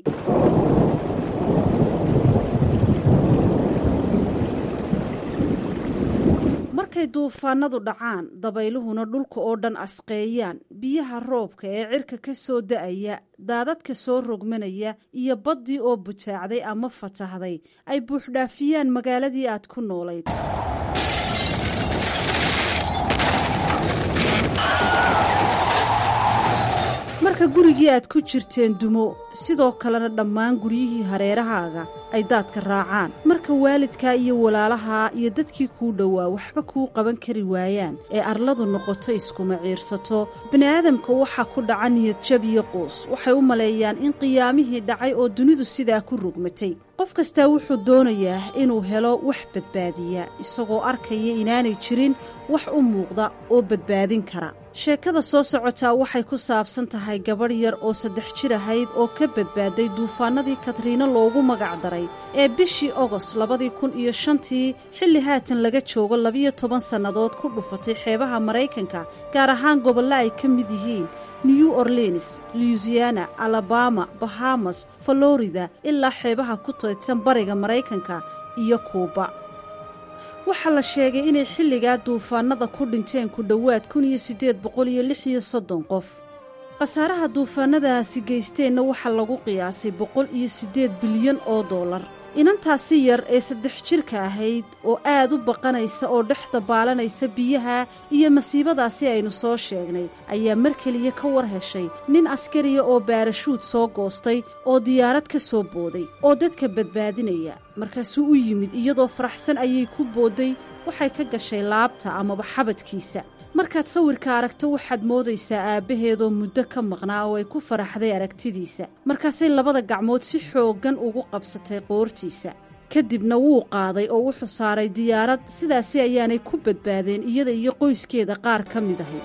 markay duufaanadu dhacaan dabayluhuna dhulka oo dhan asqeeyaan biyaha roobka ee cirka ka soo da'aya daadadka soo rogmanaya iyo baddii oo butaacday ama fatahday ay buuxdhaafiyaan magaaladii aad ku noolayd. marka gurigii aad ku jirteen dumo sidoo kalena dhammaan guryihii hareerahaaga ay daadka raacaan. marka waalidkaa iyo walaalahaa iyo dadkii kuu dhowaa waxba kuu qaban kari waayaan ee arladu noqoto iskuma ciirsato. bini'aadamka waxaa ku dhaca niyad jab iyo quus. waxay u maleeyaan in qiyaamihii dhacay oo dunidu sidaa ku rogmatay. qof kastaa wuxuu doonayaa inuu helo wax badbaadiya isagoo arkaya inaanay jirin wax u muuqda oo badbaadin kara. sheekada soo socotaa waxay ku saabsan tahay gabadh yar oo 3 jir ahayd oo ka badbaaday duufaanadii katriina loogu magac daray ee bishii Agost 2005 xilli haatan laga joogo 12 sannadood ku dhufatay xeebaha Maraykanka, gaar ahaan gobollo ay ka mid yihiin New Orleans, Louisiana, Alabama, Bahamas, Florida ilaa xeebaha ku teedsan bariga Maraykanka iyo Cuba. waxaa la sheegay inay xilligaa duufaanada ku dhinteen ku dhowaad 1836 qof. khasaaraha duufaanadaasi geysteenna waxaa lagu qiyaasay 108 bilyan oo dollar. inantaasi yar ee 3 jirka ahayd oo aad u baqanaysa oo dhex dabaalanaysa biyaha iyo masiibadaasi aynu soo sheegnay ayaa mar keliya ka war heshay nin askariya oo baarashuud soo goostay oo diyaarad ka soo booday oo dadka badbaadinaya. markaasuu u yimid iyadoo faraxsan ayay ku booday. waxay ka gashay laabta amaba xabadkiisa. markaad sawirka aragto waxaad moodaysaa aabbaheedoo muddo ka maqnaa oo ay ku faraxday aragtidiisa. markaasay labada gacmood si xooggan ugu qabsatay qoortiisa. kadibna wuu qaaday oo wuxuu saaray diyaarad. sidaasi ayaanay ku badbaadeen iyada iyo qoyskeeda qaar ka mid ahi.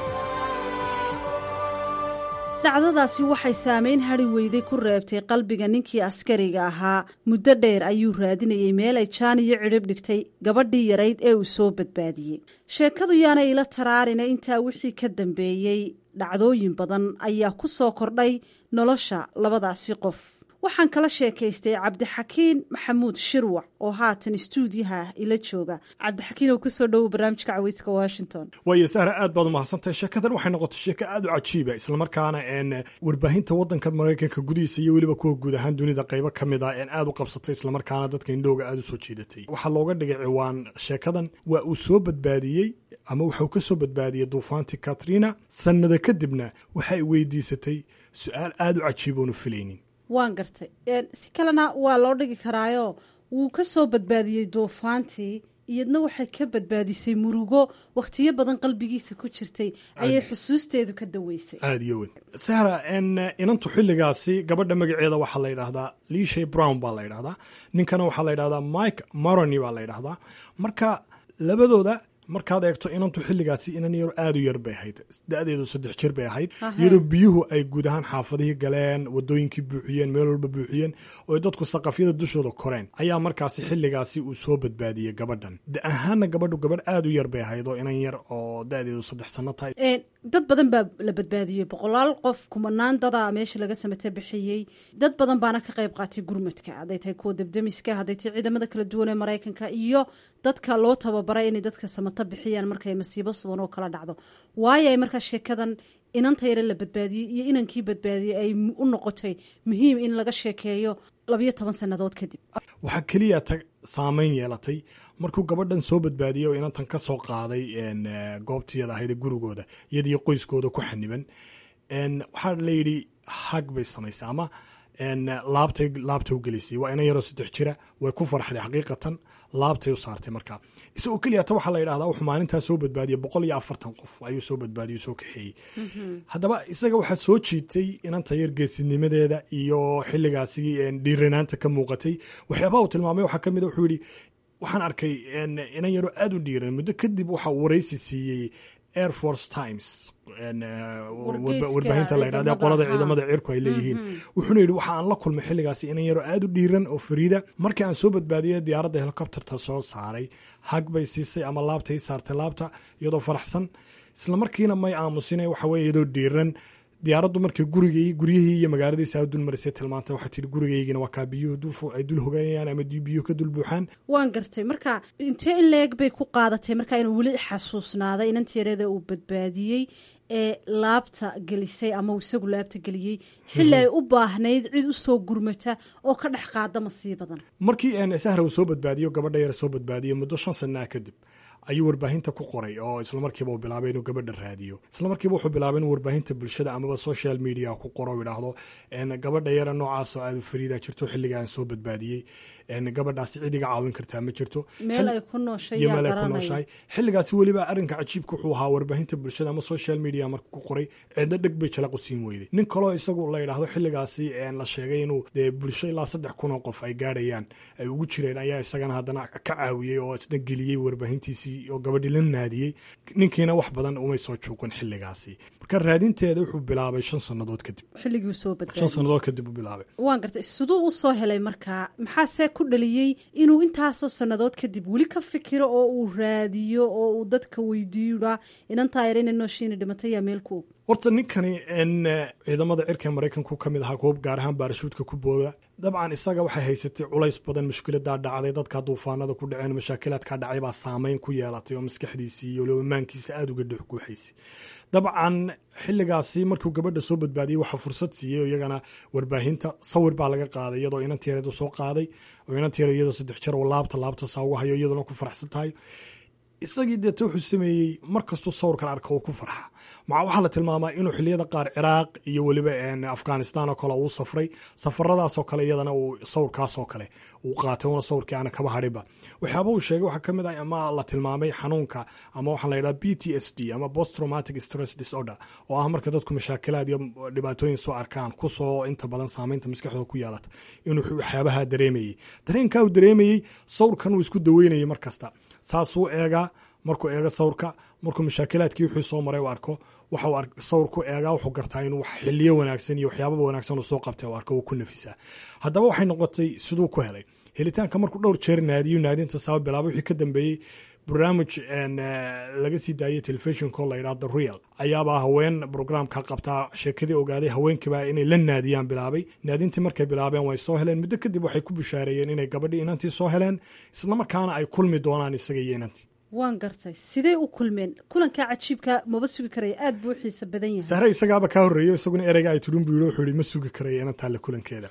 dhacdadaasi waxay saamayn hadhi weyday ku reebtay qalbiga ninkii askariga ahaa. muddo dheer ayuu raadinayay meel ay jaan iyo cidhib dhigtay gabadhii yarayd ee uu soo badbaadiyey. sheekadu yaana ila taraarina intaa wixii ka dambeeyey dhacdooyin badan ayaa ku soo kordhay nolosha labadaasi qof. waxaan kala sheekaystay cabdixakiin maxamuud shirwac oo haatan istuudiyaha ila jooga. cabdixakiin oo kusoo dhowow barnaamijka cawayska washington. waayo sahra aad baad umahadsantahay. sheekadan waxay noqotay sheeko aad u cajiiba, islamarkaana warbaahinta wadanka Maraykanka gudihiisa iyo weliba kuwa guud ahaan dunida qaybo ka mid ah aad u qabsatay, islamarkaana dadka indhooga aad u soo jiidatay. waxaa looga dhigay ciwaan sheekadan waa uu soo badbaadiyey ama wuxuu ka soo badbaadiyey duufaantii Katrina. sannado kadibna waxay weydiisatay su-aal aad u cajiiboonu filaynin. waan gartay. si kalena waa loo dhigi karaayo wuu ka soo badbaadiyey duufaantii iyadna waxay ka badbaadisay murugo wakhtiyo badan qalbigiisa ku jirtay ayay xusuusteedu ka daweysay. aad iyo weyn. sahra inantu xilligaasi gabadha magaceeda waxaa la yidhaahdaa Lisha Brown baa la yidhaahdaa. ninkana waxaa la yidhahdaa Mike Maroney baa la yidhaahdaa. marka labadooda markaad eegto inantu xilligaasi inan yar aad u yar bay ahayd. da-deedu 3 jir bay ahayd. iyadoo biyuhu ay guud ahaan xaafadihii galeen, wadooyinkii buuxiyeen, meel walba buuxiyeen oo dadku saqafyada dushooda koreen ayaa markaasi xilligaasi uu soo badbaadiyey gabadhan. da ahaana gabadhu gabadh aad u yar bay ahayd oo inan yar oo da-deedu 3 sano tahay. dad badan baa la badbaadiyey. 100 qof, kumanaan dadaa meesha laga samata bixiyey. dad badan baana ka qayb qaatay gurmadka, hadday tahay kuwa debdemiska, hadday tahay ciidamada kala duwan ee Maraykanka iyo dadka loo tababaray inay dadka samata bixiyaan markay masiibo sidan oo kala dhacdo. waayo ay markaa sheekadan inanta yare la badbaadiyey iyo inankii badbaadiyey ay u noqotay muhiim in laga sheekeeyo 12 sannadood kadib. waxaa keliya saamayn yeelatay markuu gabadhan soo badbaadiyey oo inantan ka soo qaaday goobtiyada ahayd gurigooda iyadiyo qoyskooda ku xaniban. waxaa la yidhi hag bay samaysay ama laabtay u gelisay. waa inan yaroo 3 jira, way ku farxday xaqiiqatan, laabtay u saartay markaa. isagoo keliyata waxaa la yidhahdaa wuxuu maalintaa soo badbaadiyey 140 qof ayuu soo badbaadiyey, soo kaxeeyey. haddaba isaga waxaa soo jiitay inanta yar geesinimadeeda iyo xilligaasi dhiiranaanta ka muuqatay. waxyaabaha uu tilmaamay waxaa ka mid a, wuxuu yidhi waxaan arkay inan yaroo aad u dhiiran. muddo kadib waxa uu waraysi siiyey Air Force Times, warbaahinta la yidhahda qolada ciidamada cirku ay leeyihiin. wuxuuna yidhi waxa aan la kulmay xilligaasi inan yaroo aad u dhiiran oo fariida. markii aan soo badbaadiyey diyaaradda helicopterta soo saaray, hag bay siisay ama laabtay saartay laabta iyadoo faraxsan. isla markiina may aamusina, waxa weye iyadoo dhiiran. diyaaraddu markay guryihii iyo magaaladiisa dul marisay tilmaantay, waxay tihi gurigaygina waa kaa biyuhu ay dul hoganayaan ama biyuhu ka dul buuxaan. waan gartay. marka intee in leeg bay ku qaadatay marka inuu weli xasuusnaaday inanteerada uu badbaadiyey ee laabta gelisay ama isagu laabta geliyey, xilli ay u baahnayd cid u soo gurmata oo ka dhex qaada masiibadan? markii sahra uu soo badbaadiyo, gabadha yar soo badbaadiyey muddo 5 sanaa kadib ayuu warbaahinta ku qoray oo islamarkiiba uu bilaabay inuu gabadha raadiyo. islamarkiiba wuxuu bilaabay inuu warbaahinta bulshada amaba social media ku qoro, yidhaahdo gabadha yara noocaasoo aad fariida jirto xilligaan soo badbaadiyey, gabadhaasi cid iga caawin kartaa ma jirto, meel ay ku nooshahay. xilligaasi weliba arrinka cajiibka wuxuu ahaa warbaahinta bulshada ama social media marka ku qoray, cidna dheg bay jalaqu siin weyday. nin kaloo isagu la yidhaahdo xilligaasi la sheegay inuu dee bulsho ilaa 3,000 oo qof ay gaadhayaan ay ugu jireen, ayaa isagana haddana ka caawiyey oo isna geliyey warbaahintiisii oo gabadhii la naadiyey. ninkiina wax badan umay soo juuqin xilligaasi. marka raadinteeda wuxuu bilaabay 5 sannadood kadib. xilligii soo badbaadiyey 5 sannadood kadib uu bilaabay. waan gartay. siduu u soo helay markaa? maxaase ku dhaliyey inuu intaasoo sannadood kadib weli ka fikiro oo uu raadiyo oo uu dadka weydiiyo inantaa yar inay nooshiina dhimatay yaa meel ku og? horta ninkani ciidamada cirka maraykanku ka mid ahaa, koob gaar ahaan baarashuudka ku booda. dabcan isaga waxay haysatay culays badan, mushkiladaa dhacday, dadka duufaanada ku dhaceen, mashaakilaadkaa dhacay baa saameyn ku yeelatay oo maskaxdiisii iyo lobamaankiisa aada uga dhex guuxaysay. dabcan xilligaasi markuu gabadha soo badbaadiyey waxaa fursad siiyey iyagana warbaahinta. sawir baa laga qaaday iyadoo inanteereedu soo qaaday, oo inanteereed iyadoo 3 jeer oo laabta saa uga hayo, iyaduna ku faraxsan tahay. isagii deeta wuxuu sameeyey mar kastuu sawirkan arka uu ku farxa. waxaa la tilmaamaa inuu xiliyada qaar ciraaq iyo weliba afghanistan oo kale uu safray. safaradaasoo kale iyadana uu sawirkaasoo kale uu qaatay, una sawirkii aana kaba hadhiba. waxyaaba uu sheegay waxaa ka mid ah ama la tilmaamay xanuunka ama waxaa la yidhaha PTSD ama post traumatic stress disorder, oo ah marka dadku mashaakilaad iyo dhibaatooyin soo arkaan kusoo inta badan saameynta maskaxdooda ku yeelata, inuu waxyaabaha dareemayey. dareenkaa uu dareemayey sawirkan uu isku daweynayay mar kasta. saasuu eegaa, markuu eego sawirka, markuu mashaakilaadkii wuxuu soo maray u arko, waxau sawirku eegaa, wuxuu gartaa inuu xiliyo wanaagsan iyo waxyaababa wanaagsan uu soo qabtay u arko, uu ku nafisaa. haddaba waxay noqotay siduu ku helay helitaanka. markuu dhowr jeer naadinta sabab bilaabay. wixii ka dambeeyey barnaamij laga sii daayey telefishinko la yidhaha The Real ayaabaa haween brograamka qabtaa sheekadii ogaaday. haweenkiiba inay la naadiyaan bilaabay. naadintii markay bilaabeen way soo heleen. muddo kadib waxay ku bushaareeyeen inay gabadhii inantii soo heleen, islamarkaana ay kulmi doonaan isaga iyo inantii. waan gartay. sidee u kulmeen? kulankaa cajiibka maba sugi karaya, aad buu u xiisa badan yahay. sahre isagaaba kaa horreeyo, isaguna ereyga ay tudhin buu yidhi, wuxuu yidhi ma sugi karayo inantaa la kulankeeda.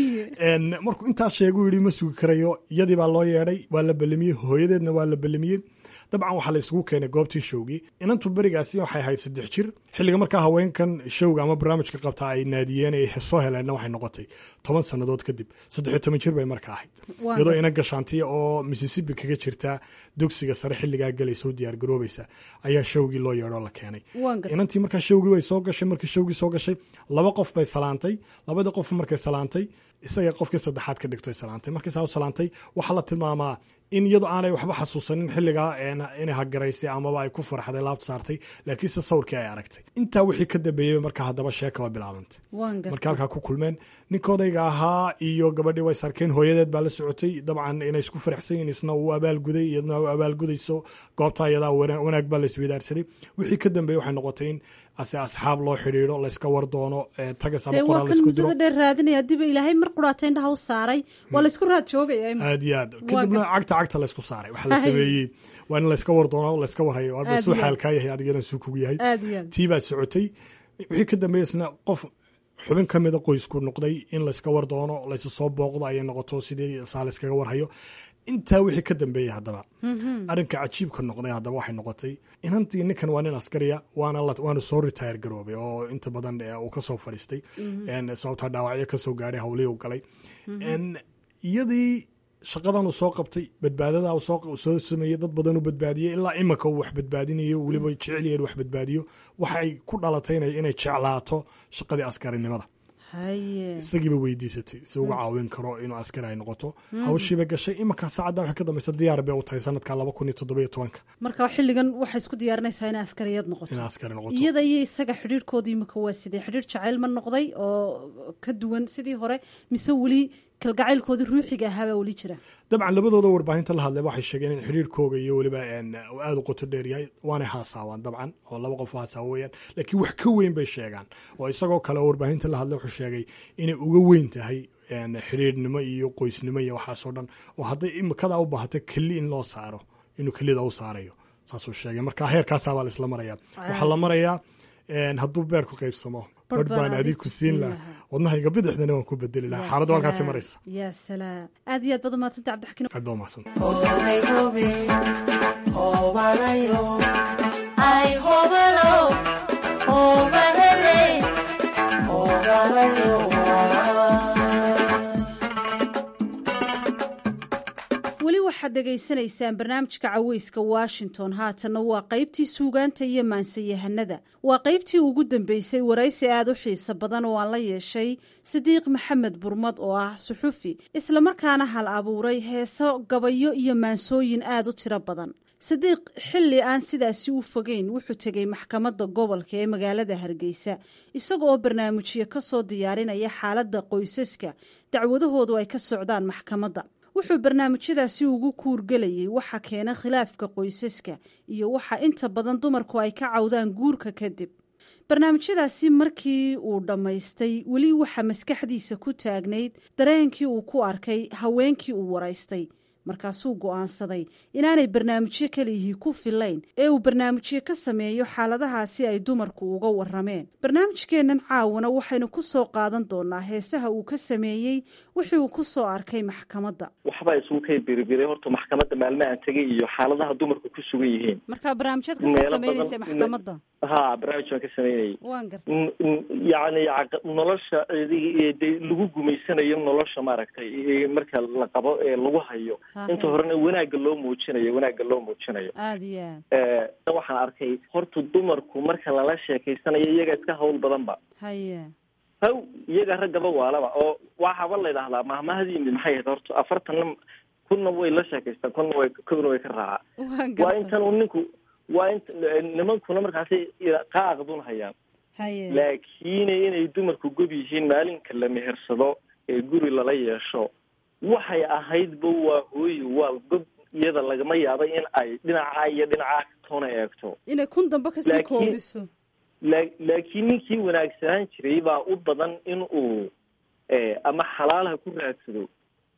markuu intaas sheeguu yidhi ma sugi karayo, iyadii baa loo yeedhay, waa la ballamiyey, hooyadeedna waa la ballamiyey. dabcan waxaa la isugu keenay goobtii showgii. inantu berigaasi waxay ahayd 3 jir. xilliga markaa haweenkan showga ama barnaamijka qabtaa ay naadiyeen ay soo heleenna waxay noqotay 10 sannadood kadib. 13 jir bay markaa ahayd, iyadoo ina gashaantiya oo Mississippi kaga jirta dugsiga sare xilligaa galaysa oo diyaar garoobaysa ayaa showgii loo yeedhoo la keenay. inantii markaa showgii way soo gashay. markii showgii soo gashay 2 qof bay salaantay. 2 qof markay salaantay, isaga qofkii 3aad ka dhigto ay salaantay. markii saa u salaantay waxaa la tilmaamaa in iyadu aanay waxba xasuusanin xilligaa inay hagaraysay amaba ay ku farxday, laabta saartay, laakiinse sawirkii ay aragtay. intaa wixii ka dambeeyey markaa haddaba sheekaba bilaabantay. marka halkaa ku kulmeen ninkoodayga ahaa iyo gabadhii way sarkeen. hooyadeed baa la socotay. dabcan inay isku faraxsan yihiin, isna uu abaalguday, iyadna u abaalgudayso. goobtaa iyadaa wanaag baa la isweydaarsaday. wixii ka dambeeyey waxay noqotay in asxaab loo xidhiidho, layska war doono, tagas ama qoraal laisku diro. muddada dheer raadinaya hadiiba ilaahay mar quraata indhaha u saaray, waa laysku raad joogaya. aad iyo aad. kadibna cagta laysku saaray. waxaa la sameeyey waa in layska war doono, layska warhayo, walba suu xaalkaa yahay, adigana suu kugu yahay. tii baa socotay. wixii ka dambeeyey isna qof xubin ka mida qoysku noqday in layska war doono, laysu soo booqdo ayay noqoto, sidii saa layskaga warhayo. intaa wixii ka dambeeyey haddaba arrinka cajiibka noqday haddaba waxay noqotay inantii ninkan waa nin askariya waana soo retire garoobay oo inta badan uu ka soo fadhiistay sababtaa dhaawacyo ka soo gaadhay hawlihii u galay iyadii shaqadan uu soo qabtay badbaadada uu soo sameeyey dad badan u badbaadiyey ilaa imanka uu wax badbaadinayo weliba jecel yahay wax badbaadiyo waxay ku dhalatay inay jeclaato shaqadii askarinimada isagiiba weydiisatay si uga caawin karo inuu askari ay noqoto hawshiiba gashay imanka saacadda waxay ka dambaysa diyaar bay u tahay sanadka 2017 marka xilligan waxay isku diyaarinaysaa in askariyad noqoto iyada iyo isaga xidhiirkoodii imanka waa sidee xidhiir jacayl ma noqday oo ka duwan sidii hore mise weli kalgacaylkoodii ruuxiga ahaabaa weli jira dabcan labadooda warbaahinta la hadlay waxay sheegeen in xidhiirkooga iyo weliba aada u qoto dheer yahay waanay haasaawaan dabcan oo laba qof haasaawo weeyaan laakiin wax ka weyn bay sheegaan oo isagoo kale oo warbaahinta la hadlay wuxuu sheegay inay uga weyn tahay xidhiirnimo iyo qoysnimo iyo waxaasoo dhan oo hadday imikadaa u baahato keli in loo saaro inuu kelida u saarayo saasuu sheegay marka heerkaasaabaa la isla marayaa waxaa la marayaa hadduu beer ku qaybsamo badh baan adig ku siin laha wadnahayga bidixdana waan ku bedeli lahaa xaaladdu halkaasi maraysa yaa salaam aad iyo aad baad umahadsanta cabdixakiin aad baa umahadsan weli waxaad dhegaysanaysaan barnaamijka caweyska washington haatanna waa qaybtii suugaanta iyo maansayahanada waa qaybtii ugu dambeysay waraysi aad u xiiso badan oo aan la yeeshay sidiiq maxamed burmad oo ah suxufi islamarkaana hal abuuray heeso gabayo iyo maansooyin aad u tiro badan sidiiq xilli aan sidaasi u fogeyn wuxuu tegey maxkamadda gobolka ee magaalada hargeysa isaga oo barnaamijyo ka soo diyaarinaya xaaladda qoysaska dacwadahoodu ay ka socdaan maxkamadda wuxuu barnaamijyadaasi ugu kuurgelayay waxa keena khilaafka qoysaska iyo waxa inta badan dumarku ay ka cawdaan guurka kadib barnaamijyadaasi markii uu dhammaystay weli waxaa maskaxdiisa ku taagnayd dareenkii uu ku arkay haweenkii uu waraystay markaasuu go'aansaday inaanay barnaamijyo kalihii ku filayn ee uu barnaamijyo ka sameeyo xaaladahaasi ay dumarku uga warameen barnaamijkeennan caawana waxaynu ku soo qaadan doonaa heesaha uu ka sameeyey wixii uu ku soo arkay maxkamadda waxbaa isugu kay biribiray horta maxkamadda maalmahan tegay iyo xaaladaha dumarku ku sugan yihiin marka barnaamijyad ka soo sameynaysa maxkamadda ha barnaamij baan ka sameynayay waan gartay yacni nolosha lagu gumaysanayo nolosha maaragtay marka la qabo ee lagu hayo inta horena wanaagga loo muujinayo aad iyo aad waxaan arkay horta dumarku marka lala sheekaysanayo iyaga iska hawl badanba haye haw iyaga raggaba waalaba oo waxaaba la yidhaahdaa mahmahadiimi maxay ahayd horta 40 kunna way la sheekaystaan kuna way ka raacaa waa intan uu ninku waa in nimankuna markaasi qaaqdun hayaan haye laakiin inay dumarku gob yihiin maalinka la mehersado ee guri lala yeesho waxay ahaydba waa hooyo waa gob iyada lagama yaabay in ay dhinacaa iyo dhinacaa toona eegto inay kun dambe kasii koobiso laakiin ninkii wanaagsanaan jiray baa u badan in uu ama xalaalaha ku raadsado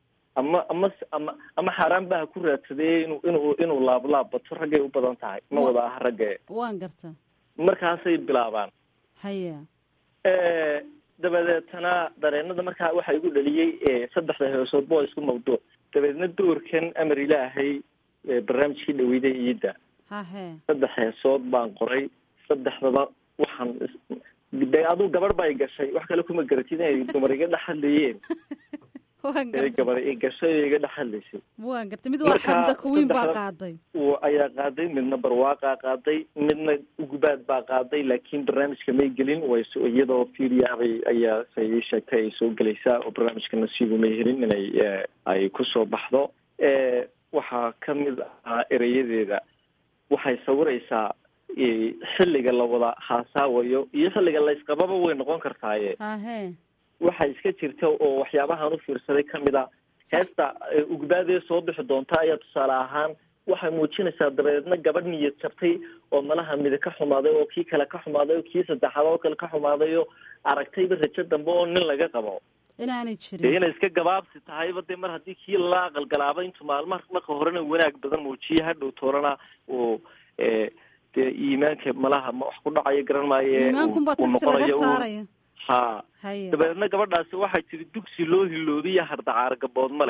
ama xaaraanba ha ku raadsadee inuu laablaab bato raggay u badan tahay ma wada aha ragge waan garta markaasay bilaabaan haya dabadeetana dareenada markaa waxaa igu dhaliyey 3 heesood boo isku mawduuc dabeedna doorkan amar ilaahay barnaamijkii dhaweyday iida hahe 3 heesood baan qoray 3daba waxaan de aduu gabar bay gashay wax kale kuma garatid inay dumar iga dhaxadlayeen gabar i gashay iga dhaxadlaysay waan gartay mid waa xamda kuwiin baa qaaday ayaa qaaday midna barwaaqa qaaday midna ugubaad baa qaaday laakiin barnaamijka may gelin way iyadoo fiiriyaabay ayaa say sheegtay ay soo gelaysaa oo barnaamijka nasiibu may helin inay ay ku soo baxdo waxaa ka mid ah erayadeeda waxay sawiraysaa xilliga la wada haasaawayo iyo xilliga la isqababa way noqon kartaaye waxaa iska jirta oo waxyaabahaan u fiirsaday ka mid a heesta ugbaadee soo bixi doonta ayaa tusaale ahaan waxay muujinaysaa dabeedna gabadh niyad jabtay oo malaha mida ka xumaaday oo kii kale ka xumaaday oo kii saddexaad oo kale ka xumaaday oo aragtayba rajo dambe oo nin laga qabo inaanay jirin inay iska gabaabsi tahayba dee mar haddii kii la aqalgalaaba intu maalmaha marka horena wanaag badan muujiye hadhow toorana oo dee iimaanka malaha ma wax ku dhacayo garan maaye iimaankunbaa tagsi laga saaraya ha dabeedna gabadhaasi waxay tiri dugsi loo hiloodiya hardacaar gabood male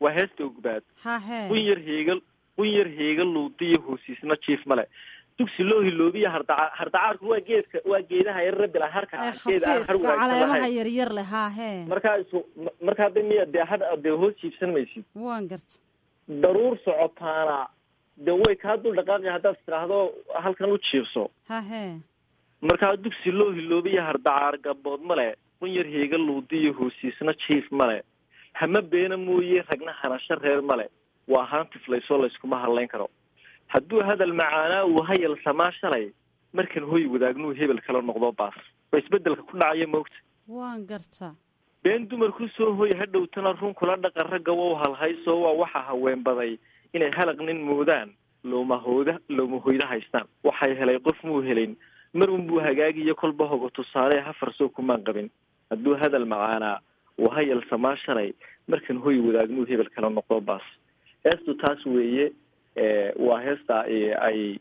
waa heesta ugbaad hahe qunyar heega luudiyo hoosiisna jiif male dugsi loo hiloobiya hardacaarku waa geedaha yarare bila harka caleemaha yaryar leh hahe markaa de miya dee hoos jiifsan maysid waan garta daruur socotaana de way kaa dul dhaqaaqi haddaad tiraahdo halkan u jiifso hahe markaa dugsi loo hiloobiya hardacaar gabood male qunyar heega luudiyo hoosiisna jiif male hama beena mooye ragna hanasho reer male waa haan tiflaysoo layskuma hadlayn karo hadduu hadal macaanaa uu hayal samaa shalay markan hoy wadaagnuu hebel kala noqdo baas waa isbedelka ku dhacaya moogta waan gartaa been dumarku soo hoy hadhowtana run kula dhaqan ragga wow halhaysoo waa waxa haween baday inay halaq nin moodaan looma hoyda haystaan waxay helay qof muu helin mar unbuu hagaagiyo kolba hogo tusaale hafarsoo kumaan qabin hadduu hadal macaanaa uu hayal samaa shalay markan hoy wadaagnuu hebel kala noqdo baas heestu taas weeye waa heesta ay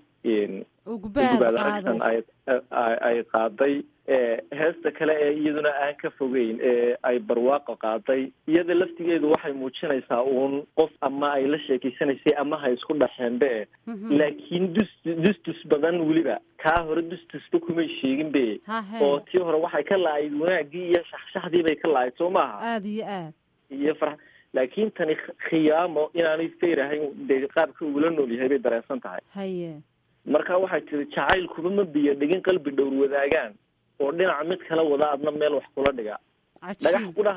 ugbaad ay qaaday heesta kale ee iyaduna aan ka fogeyn ay barwaaqo qaaday iyada laftigeedu waxay muujinaysaa uun qof ama ay la sheekeysanaysay ama ha isku dhaxeenbe laakiin dustus badan weliba kaa hore dustusba kumay sheegin be oo tii hore waxay ka la-ayd wanaagii iyo shaxshaxdii bay ka la-ayd soo maaha aada iyo aad iyo laakiin tani khiyaamo inaanay feyrahayn dee qaabka ugula nool yahay bay dareensan tahay haye marka waxay tiri jacaylkuba ma biyo dhigin qalbi dhowr wadaagaan oo dhinaca mid kala wada adna meel wax kula dhiga dhagax qudha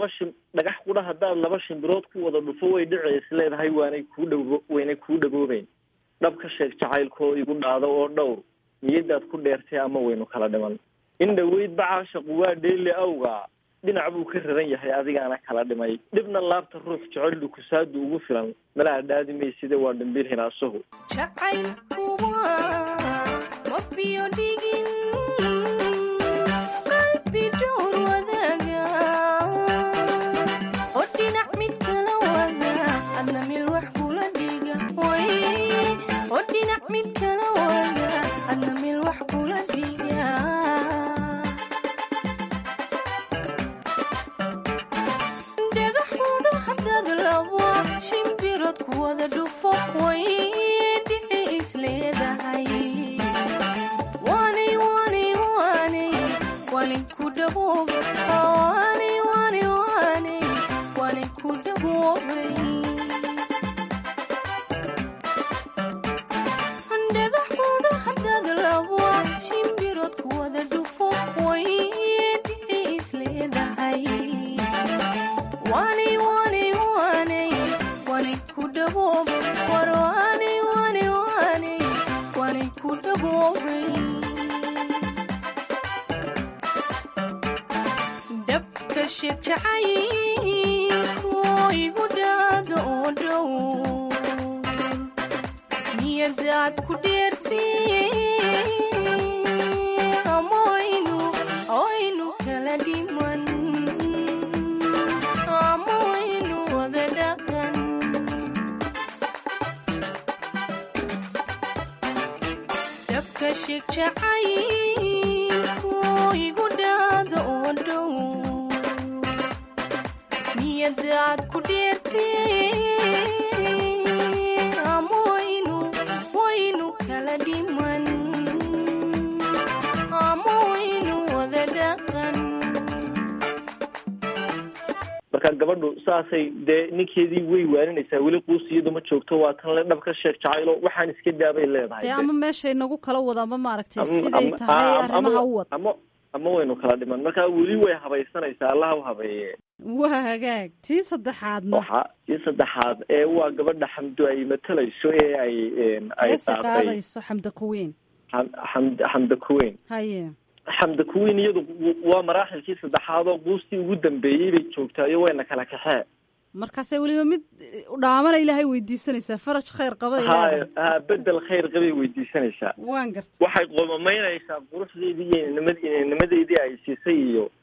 haddaad laba shimbirood ku wada dhufo way dhiceys leedahay waynay kuu dhagoobeyn dhab ka sheeg jacaylkoo igu dhaado oo dhowr niyadaad ku dheertay ama waynu kala dhiman in dhaweyd bacaashaqu waa dheeli awga dhinac buu ka raran yahay adigaana kala dhimay dhibna laabta ruux jecel dhukusaadu ugu filan malaa dhaadi mayside waa dhimbil hinaasahu marka gabadhu saasay dee ninkeedii way waaninaysaa weli quusiyadu ma joogto waa tan le dhab ka sheeg jacaylo waxaan iska daabay leedahay dee ama meeshay nagu kala wada ama maaragtay siday tahay arrimaha u wad ama waynu kala dhiman marka weli way habaysanaysaa allaha u habeeye waa hagaag tii saddexaadna tii saddexaad ee waa gabadha xamdo ay matalayso ee ay qaadayso xamda kuweyn xamda kuweyn haye xamda kuweyn iyadu waa maraaxilkii saddexaad oo quustii ugu dambeeyey bay joogtaayo wayna kala kaxee markaasay weliba mid dhaamana ilaahay weydiisanaysaa faraj khayr qaba bedel khayr qabay weydiisanaysaa waan garta waxay qoomamaynaysaa quruxdeedii iyo nimadeedii ay siisay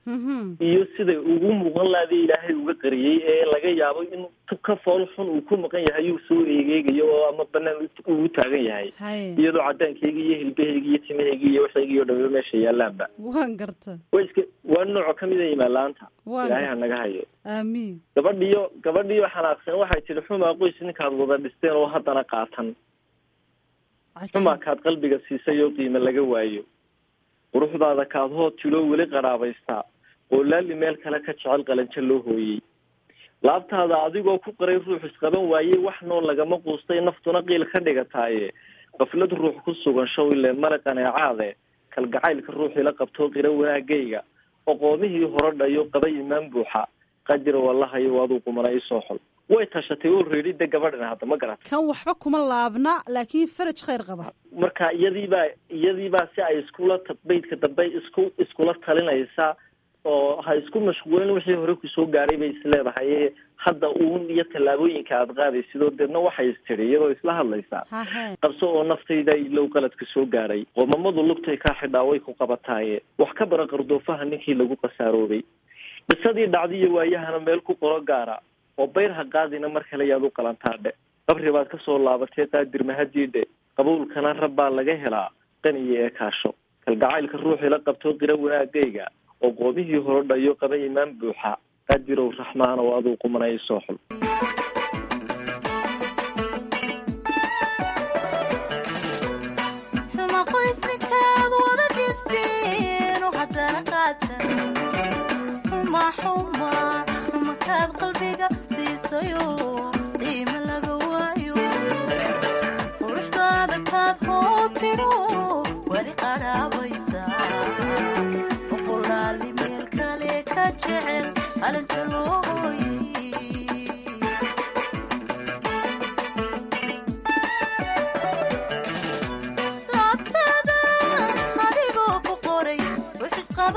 iyo siday ugu muuqan laada ilaahay uga qariyey ee laga yaabo in ka fool xun uu ku maqan yahay uu soo eegeegayo oo ama banaan ugu taagan yahay iyadoo cadaankeyga iyo hilbaheyga iyo timaheyga iyo waxayga iyo dhawba meesha yaalaanba waan garta waa nooco kamid a imaanlaanta ilaahay ha naga hayo aamiin gabadhii xanaaqsan waxay tiri xumaa qoys ninkaad wada dhisteen oo haddana qaatan xumaa kaad qalbiga siisay oo qiimo laga waayo quruxdaada kaad hood tiloo weli qaraabaystaa qoolaali meel kale ka jecel qalanjo loo hooyey laabtaada adigoo ku qaray ruux isqaban waayey wax nool lagama quustay naftuna qiil ka dhigataaye qaflad ruux ku sugan show ile male qaneecaade kalgacaylka ruuxii la qabtoo qira wanaagayga oqoomihii hore dhayo qaba imaan buuxa qadira wallahayo aduu qumana isoo xol way tashatay oo reedida gabadhana hadda ma garata kan waxba kuma laabna laakiin faraj khayr qaba marka iyadiibaa si ay iskula baydka dambe iskula talinaysa oo ha isku mashquulin wixii hore kusoo gaaray bay isleedahay hadda uun iyo tallaabooyinka aad qaadaysidoo deedna waxay istiri iyadoo isla hadlaysaa qabso oo naftayda ilow qaladka soo gaaray qoomamadu lugtay kaa xidhaa way ku qabataaye wax ka bara qardoofaha ninkii lagu qasaaroobay qisadii dhacdiyo waayahana meel ku qoro gaara oo bayr ha qaadina mar kale yaad u qalantaadhe qabri baad kasoo laabatay qaadir mahadiidhe qabuulkana rabbaa laga helaa qaniyo ee kaasho kalgacaylka ruuxii la qabtoo qira wanaagayga oo qoomihii hore dhayo qaba imaan buuxa qadirow raxmaan oo aduu qumana isoo xul qalbiga siisayo qiimo laga waayo quruxdaada kaad hootiro weli qaraabaysaa boqolaali meel kale ka jecel qalanjo loo hooyey laabtaada adigoo ku qoray ruux isqaba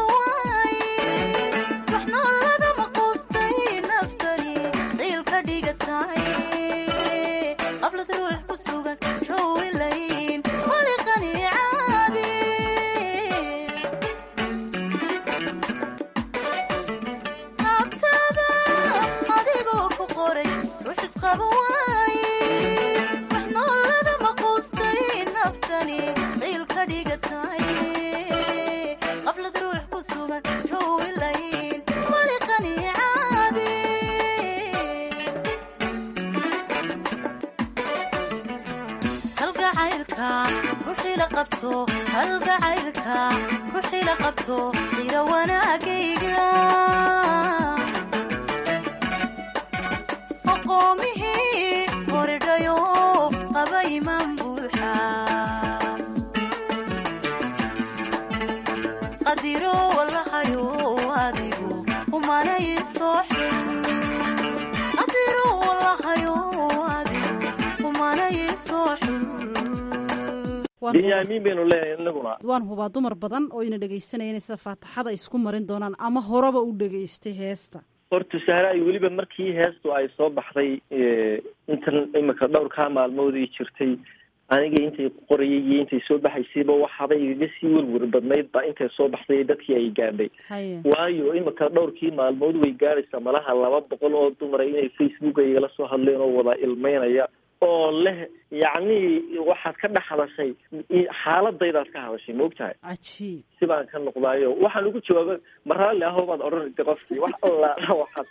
waan hubaa dumar badan oo ina dhegaysanayeen sida faataxada isku marin doonaan ama horeba u dhegaystay heesta horta sahra ay weliba markii heestu ay soo baxday intan imika dhowrkaa maalmoodii jirtay aniga intay qorayay iyo intay soo baxaysayba waxaaba igaga sii werwer badnayd ba intay soo baxday dadkii ay gaadhay waayo imika dhowrkii maalmood way gaadhaysaa malaha 200 oo dumara inay facebook igala soo hadleen oo wada ilmeynaya oo leh yacni waxaad ka dhex hadashay xaaladaydaad ka hadashay maogtahay cajiib si baan ka noqdaayo waxaan ugu jawaaba ma raalli ahoo baad odhanaysa qofkii wax allaala waxaad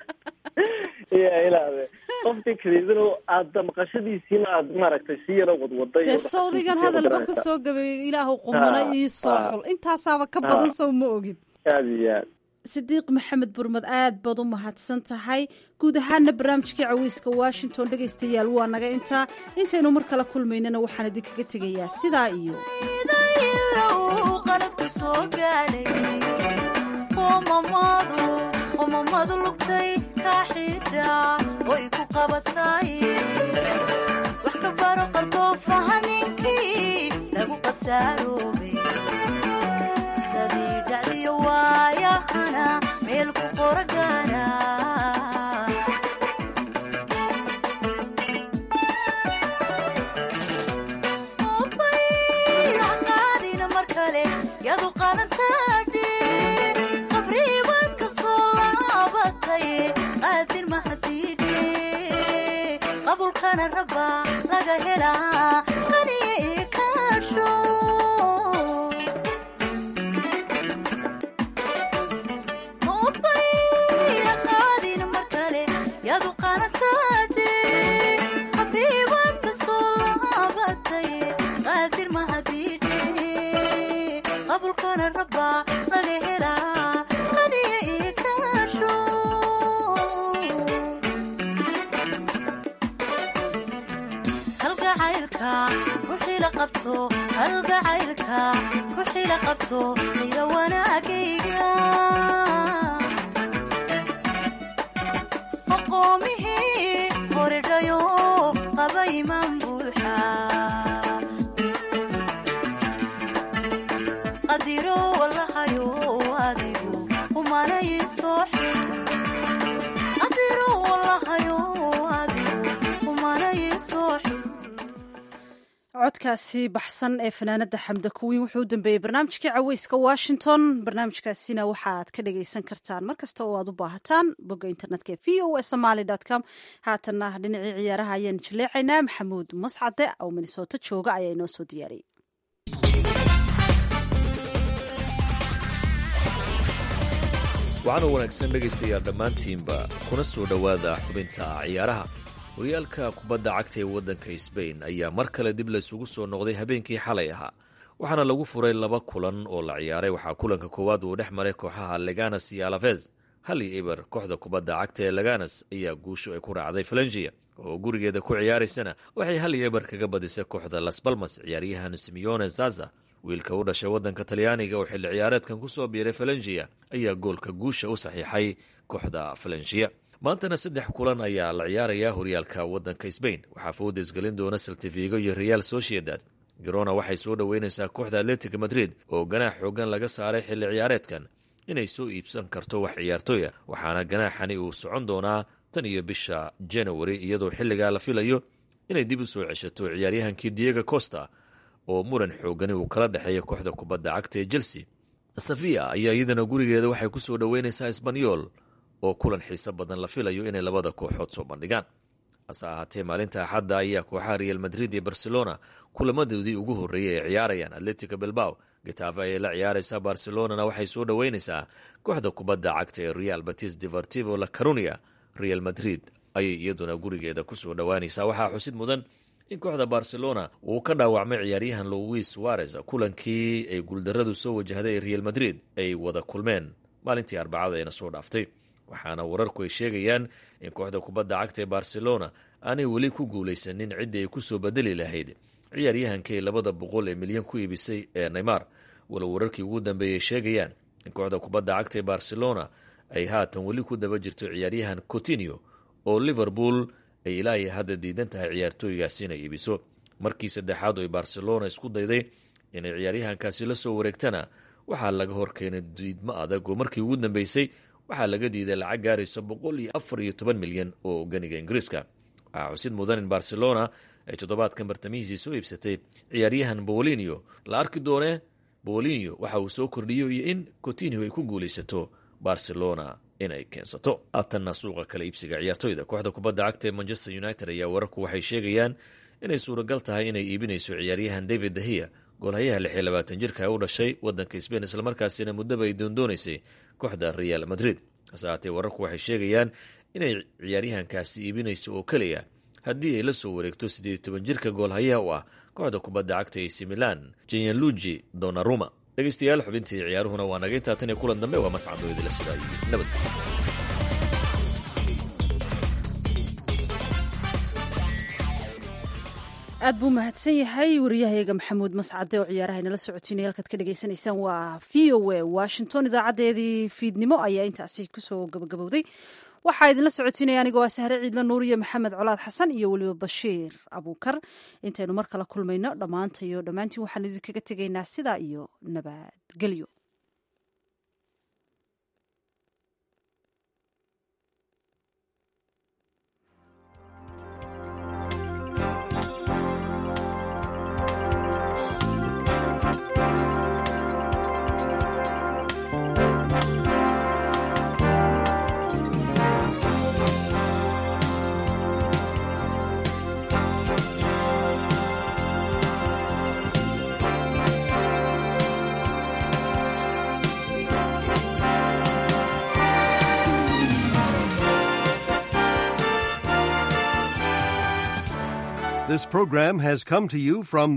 ilaade qofkii kaleedana aada maqashadiisiina aad maaragtay si yaro wadwaday dee sawdigan hadalba ku soo gabeeyo ilaahu qumana ii soo xul intaasaaba ka badan sow ma ogid aada iyo aad sidiiq maxamed burmad aad baad u mahadsan tahay guud ahaana barnaamijkii caweyska washington dhegaystayaal waa naga intaynu mar kala kulmaynana waxaan idinkaga tegayaa sidaa iyo qaladku soo gaadhay qomamadu lugtay kaa xidha way ku qabatay wax ka baro qardoofaha ninkii lagu qasaaroobay sadii dhacdiyo waayahana meel ku qora gaara qaadina mar kale yadu qalantaadhe qabriibaad ka soo laabatay qaadir mahadiidhe qabulkana rabba laga helaa qaniye ee kaasho kalba laga helaa aniga ii kaasho halgacaylka ruuxii la qabto halgacaylka ruuxii la qabto ila wanaagayga aqoomihii horidhayo qaba imaan buuxa qadiro walahayo adigu umanay soo qadiro walahayo adigu umanay soo codkaasi baxsan ee fanaanada xamda kuwiin wuxuu u dambeeyey barnaamijkii caweyska washington barnaamijkaasina waxaad ka dhagaysan kartaan markasta oo aad u baahataan bogga internetka ee voasomali.com haatanna dhinacii ciyaaraha ayaan jaleecaynaa maxamuud mascade oo minnesota jooga ayaa inoo soo diyaariyey waxaana wanaagsan dhegaystayaal dhammaantiinba kuna soo dhowaada xubinta ciyaaraha horyaalka kubadda cagta ee waddanka sbain ayaa mar kale dib laysugu soo noqday habeenkii xalay ahaa waxaana lagu furay 2 kulan oo la ciyaaray waxaa kulanka koowaad uu dhex maray kooxaha leganas iyo alafez hal iyo eber kooxda kubadda cagta ee leganas ayaa guusho ay ku raacday falengia oo gurigeeda ku ciyaaraysana waxay hal iyo eber kaga badisay kooxda las balmas ciyaaryahan simeone zaza wiilka u dhashay waddanka talyaaniga oo xilli ciyaareedkan ku soo biiray falengia ayaa goolka guusha u saxiixay kooxda falengia maantana 3 kulan ayaa la ciyaarayaa horyaalka waddanka sbain waxaa fooda isgelin doona saltifigo iyo real sociedad garona waxay soo dhoweynaysaa kooxda atletic madrid oo ganaax xoogan laga saaray xilli ciyaareedkan inay soo iibsan karto wax ciyaartooya waxaana ganaaxani uu socon doonaa tan iyo bisha january iyadoo xilligaa la filayo inay dib u soo ceshato ciyaaryahankii diego costa oo muran xoogani uu kala dhexeeya kooxda kubadda cagta ee chelsea sevilla ayaa iyadana gurigeeda waxay ku soo dhoweynaysaa sbanyol oo kulan xiiso badan la filayo inay labada kooxood soo bandhigaan hase ahaatee maalinta axadda ayaa kooxaha real madrid iyo barcelona kulamadoodii ugu horreeyay ay ciyaarayaan atletico bilbao getafe ayay la ciyaaraysaa barcelonana waxay soo dhoweynaysaa kooxda kubadda cagta ee real batis deportivo la carunia real madrid ayay iyaduna gurigeeda ku soo dhowaanaysaa waxaa xusid mudan in kooxda barcelona uu ka dhaawacmay ciyaaryahan luis suarez kulankii ay guuldarradu soo wajahday ee real madrid ay wada kulmeen maalintii arbacada eena soo dhaaftay waxaana wararku ay sheegayaan in kooxda kubadda cagta ee barcelona aanay weli ku guulaysanin ciddii ay ku soo bedeli lahayd ciyaaryahankay 200 milyan ku iibisay ee neymar walow wararkii ugu dambeeyay sheegayaan in kooxda kubadda cagta ee barcelona ay haatan weli ku daba jirto ciyaaryahan coutinho oo liverpool ay ilaahay hadda diidan tahay ciyaartooygaasi inay iibiso markii saddexaad oo ay barcelona isku dayday inay ciyaaryahankaasi la soo wareegtana waxaa laga horkeenay diidmo adag oo markii ugu dambeysay waxaa laga diiday lacag gaaraysa 114 milyan oo ganiga ingiriiska waxaa xusid mudan in barcelona ay toddobaadkan bartamihiisii soo iibsatay ciyaaryahan bolinio la arki doone bolinio waxa uu soo kordhiyo iyo in coutinho ay ku guulaysato barcelona inay keensato haatanna suuqa kala iibsiga ciyaartooyda kooxda kubadda cagta ee manchester united ayaa wararku waxay sheegayaan inay suuragal tahay inay iibinayso ciyaaryahan david dahia goolhayaha 26 jirka ee u dhashay waddanka sbain islamarkaasina muddaba ay doondoonaysay kooxda real madrid hase haatee wararku waxay sheegayaan inay ciyaaryahankaasi iibinayso oo keliya haddii ay la soo wareegto 18 jirka goolhayaha u ah kooxda kubadda cagta AC Milan Gianluigi Donnarumma dhegeystayaal xubintii ciyaaruhuna waa naga intaa tan iyo kulan dambe waa mascad oo idila sidaayay nabad aad buu mahadsan yahay wariyahayaga maxamuud mascade oo ciyaaraha inala socotiinay halkaad ka dhagaysanaysaan waa v o a washington idaacadeedii fiidnimo ayaa intaasi kusoo gabagabowday waxaa idinla socotiinaya anigoo ah sahre ciidla nuur iyo maxamed colaad xasan iyo weliba bashiir abuukar intaynu mar kala kulmayno dhammaantayo dhammaantiin waxaan idinkaga tegaynaa sidaa iyo nabadgelyo This program has come to you from